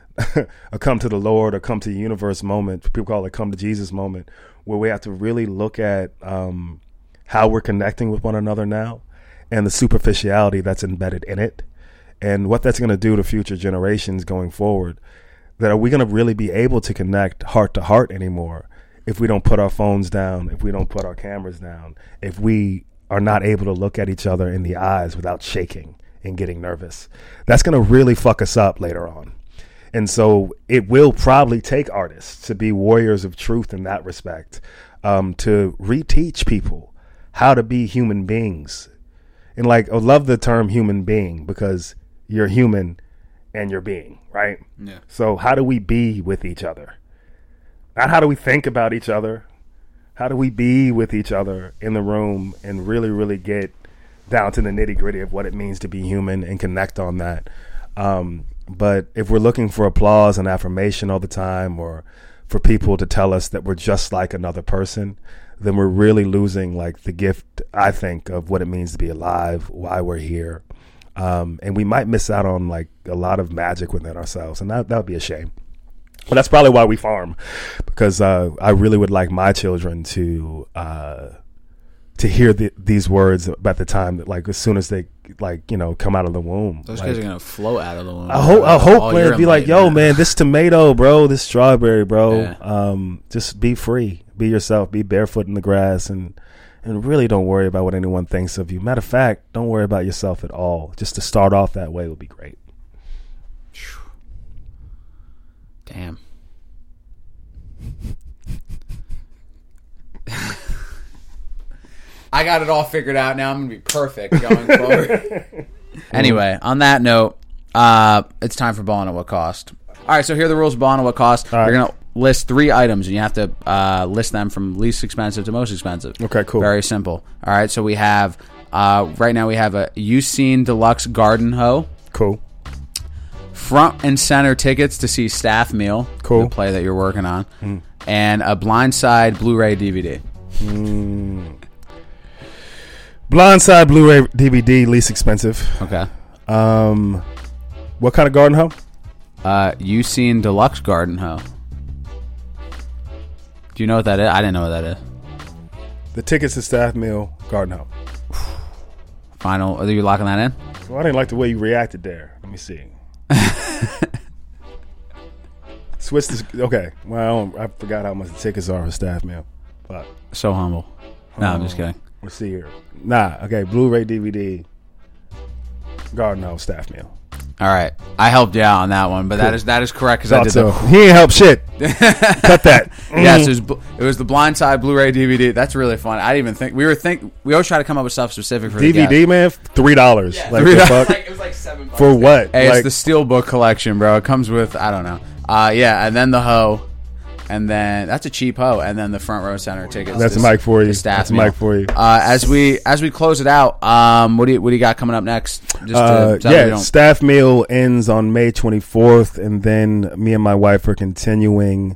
a come to the Lord or come to the universe moment. People call it come to Jesus moment, where we have to really look at um, how we're connecting with one another now, and the superficiality that's embedded in it, and what that's going to do to future generations going forward. That are we going to really be able to connect heart to heart anymore? If we don't put our phones down, if we don't put our cameras down, if we are not able to look at each other in the eyes without shaking and getting nervous, that's going to really fuck us up later on. And so it will probably take artists to be warriors of truth in that respect, um, to reteach people how to be human beings. And like, I love the term human being because you're human and you're being, right? Yeah. So how do we be with each other? Not how do we think about each other. How do we be with each other in the room and really, really get down to the nitty gritty of what it means to be human and connect on that. Um, but if we're looking for applause and affirmation all the time, or for people to tell us that we're just like another person, then we're really losing like the gift, I think, of what it means to be alive, why we're here. Um, and we might miss out on like a lot of magic within ourselves. And that that would be a shame. Well, that's probably why we farm, because uh, I really would like my children to uh, to hear the, these words about the time that, like, as soon as they, like, you know, come out of the womb. Those like, kids are gonna float out of the womb. I hope, I hope, man, be like, yo, man, this tomato, bro, this strawberry, bro. Yeah. Um, just be free, be yourself, be barefoot in the grass, and and really don't worry about what anyone thinks of you. Matter of fact, don't worry about yourself at all. Just to start off that way would be great. Damn. I got it all figured out now. I'm going to be perfect going forward. Anyway, on that note, uh, it's time for Ballin' at What Cost. All right, so here are the rules of Ball and what costs. All right. You're going to list three items, and you have to uh, list them from least expensive to most expensive. Okay, cool. Very simple. All right, so we have, uh, right now we have a Ucene Deluxe Garden Hoe. Cool. Front and center tickets to see Staff Meal, Cool. the play that you're working on, mm. and a Blindside Blu-ray D V D. Mm. Blindside Blu-ray D V D, least expensive. Okay. Um, what kind of garden hoe? Uh, Ucene Deluxe Garden Hoe. Do you know what that is? I didn't know what that is. The tickets to Staff Meal Garden hoe. Final. Are you locking that in? Well, I didn't like the way you reacted there. Let me see. Switch this. Okay. Well, I, don't, I forgot how much the tickets are for Staff Meal. But so humble. No, um, I'm just kidding. Let's see here. Nah. Okay. Blu-ray D V D. Garden hoe Staff Meal. All right, I helped you out on that one, but cool. that is that is correct because I did so. the. He ain't help shit. Cut that. Yes, it was, it was the Blindside Blu-ray D V D. That's really fun. I didn't even think we were think we always try to come up with stuff specific for D V D, the man. Three dollars. Yeah, like three the dollars. fuck Like, it was like seven bucks. for what? Hey, like, it's the Steelbook collection, bro. It comes with I don't know. Uh, yeah, and then the hoe, and then that's a cheap hoe, and then the front row center tickets. That's to, a mic for you. to Staff That's a Meal. mic for you. Uh, as we as we close it out, um, what do you what do you got coming up next? Just Uh, to, so we yeah, don't- Staff Meal ends on May twenty-fourth, and then me and my wife are continuing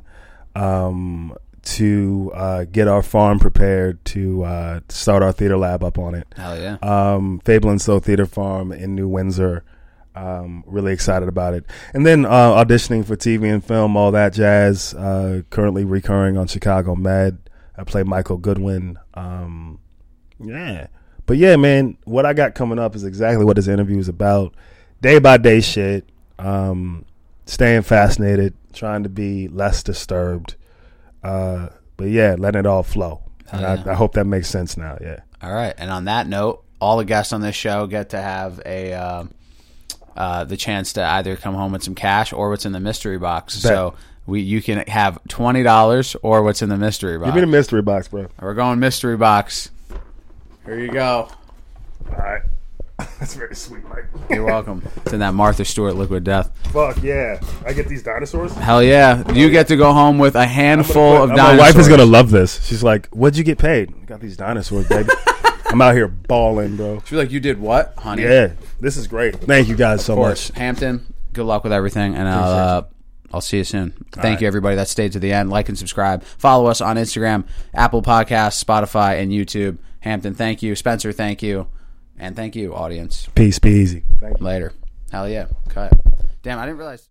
um, to uh, get our farm prepared to uh, start our theater lab up on it. Hell yeah. Um, Fable and Soul Theater Farm in New Windsor. Um, really excited about it. And then uh, auditioning for T V and film, all that jazz. Uh, currently recurring on Chicago Med. I play Michael Goodwin. Um, yeah. But yeah, man, what I got coming up is exactly what this interview is about. Day by day shit. Um, staying fascinated. Trying to be less disturbed. Uh, but yeah, letting it all flow. And yeah. I, I hope that makes sense now. Yeah. All right. And on that note, all the guests on this show get to have a uh, uh, the chance to either come home with some cash or what's in the mystery box. Bet. So we you can have twenty dollars or what's in the mystery box. Give me the mystery box, bro. We're going mystery box. Here you go. All right. That's very sweet, Mike. You're welcome. It's in that Martha Stewart Liquid Death. Fuck yeah. I get these dinosaurs? Hell yeah. You get to go home with a handful Put- of my dinosaurs. wife is going to love this. She's like, what'd you get paid? I got these dinosaurs, baby. I'm out here balling, bro. She's like, you did what, honey? Yeah. This is great. Thank you guys so Of course. much. Hampton, good luck with everything, and I'll uh, I'll see you soon. Thank right. you, everybody that stayed to the end. Like and subscribe. Follow us on Instagram, Apple Podcasts, Spotify, and YouTube. Hampton, thank you. Spencer, thank you. And thank you, audience. Peace. Be easy. Thank you. Later. Hell yeah. Cut. Damn, I didn't realize...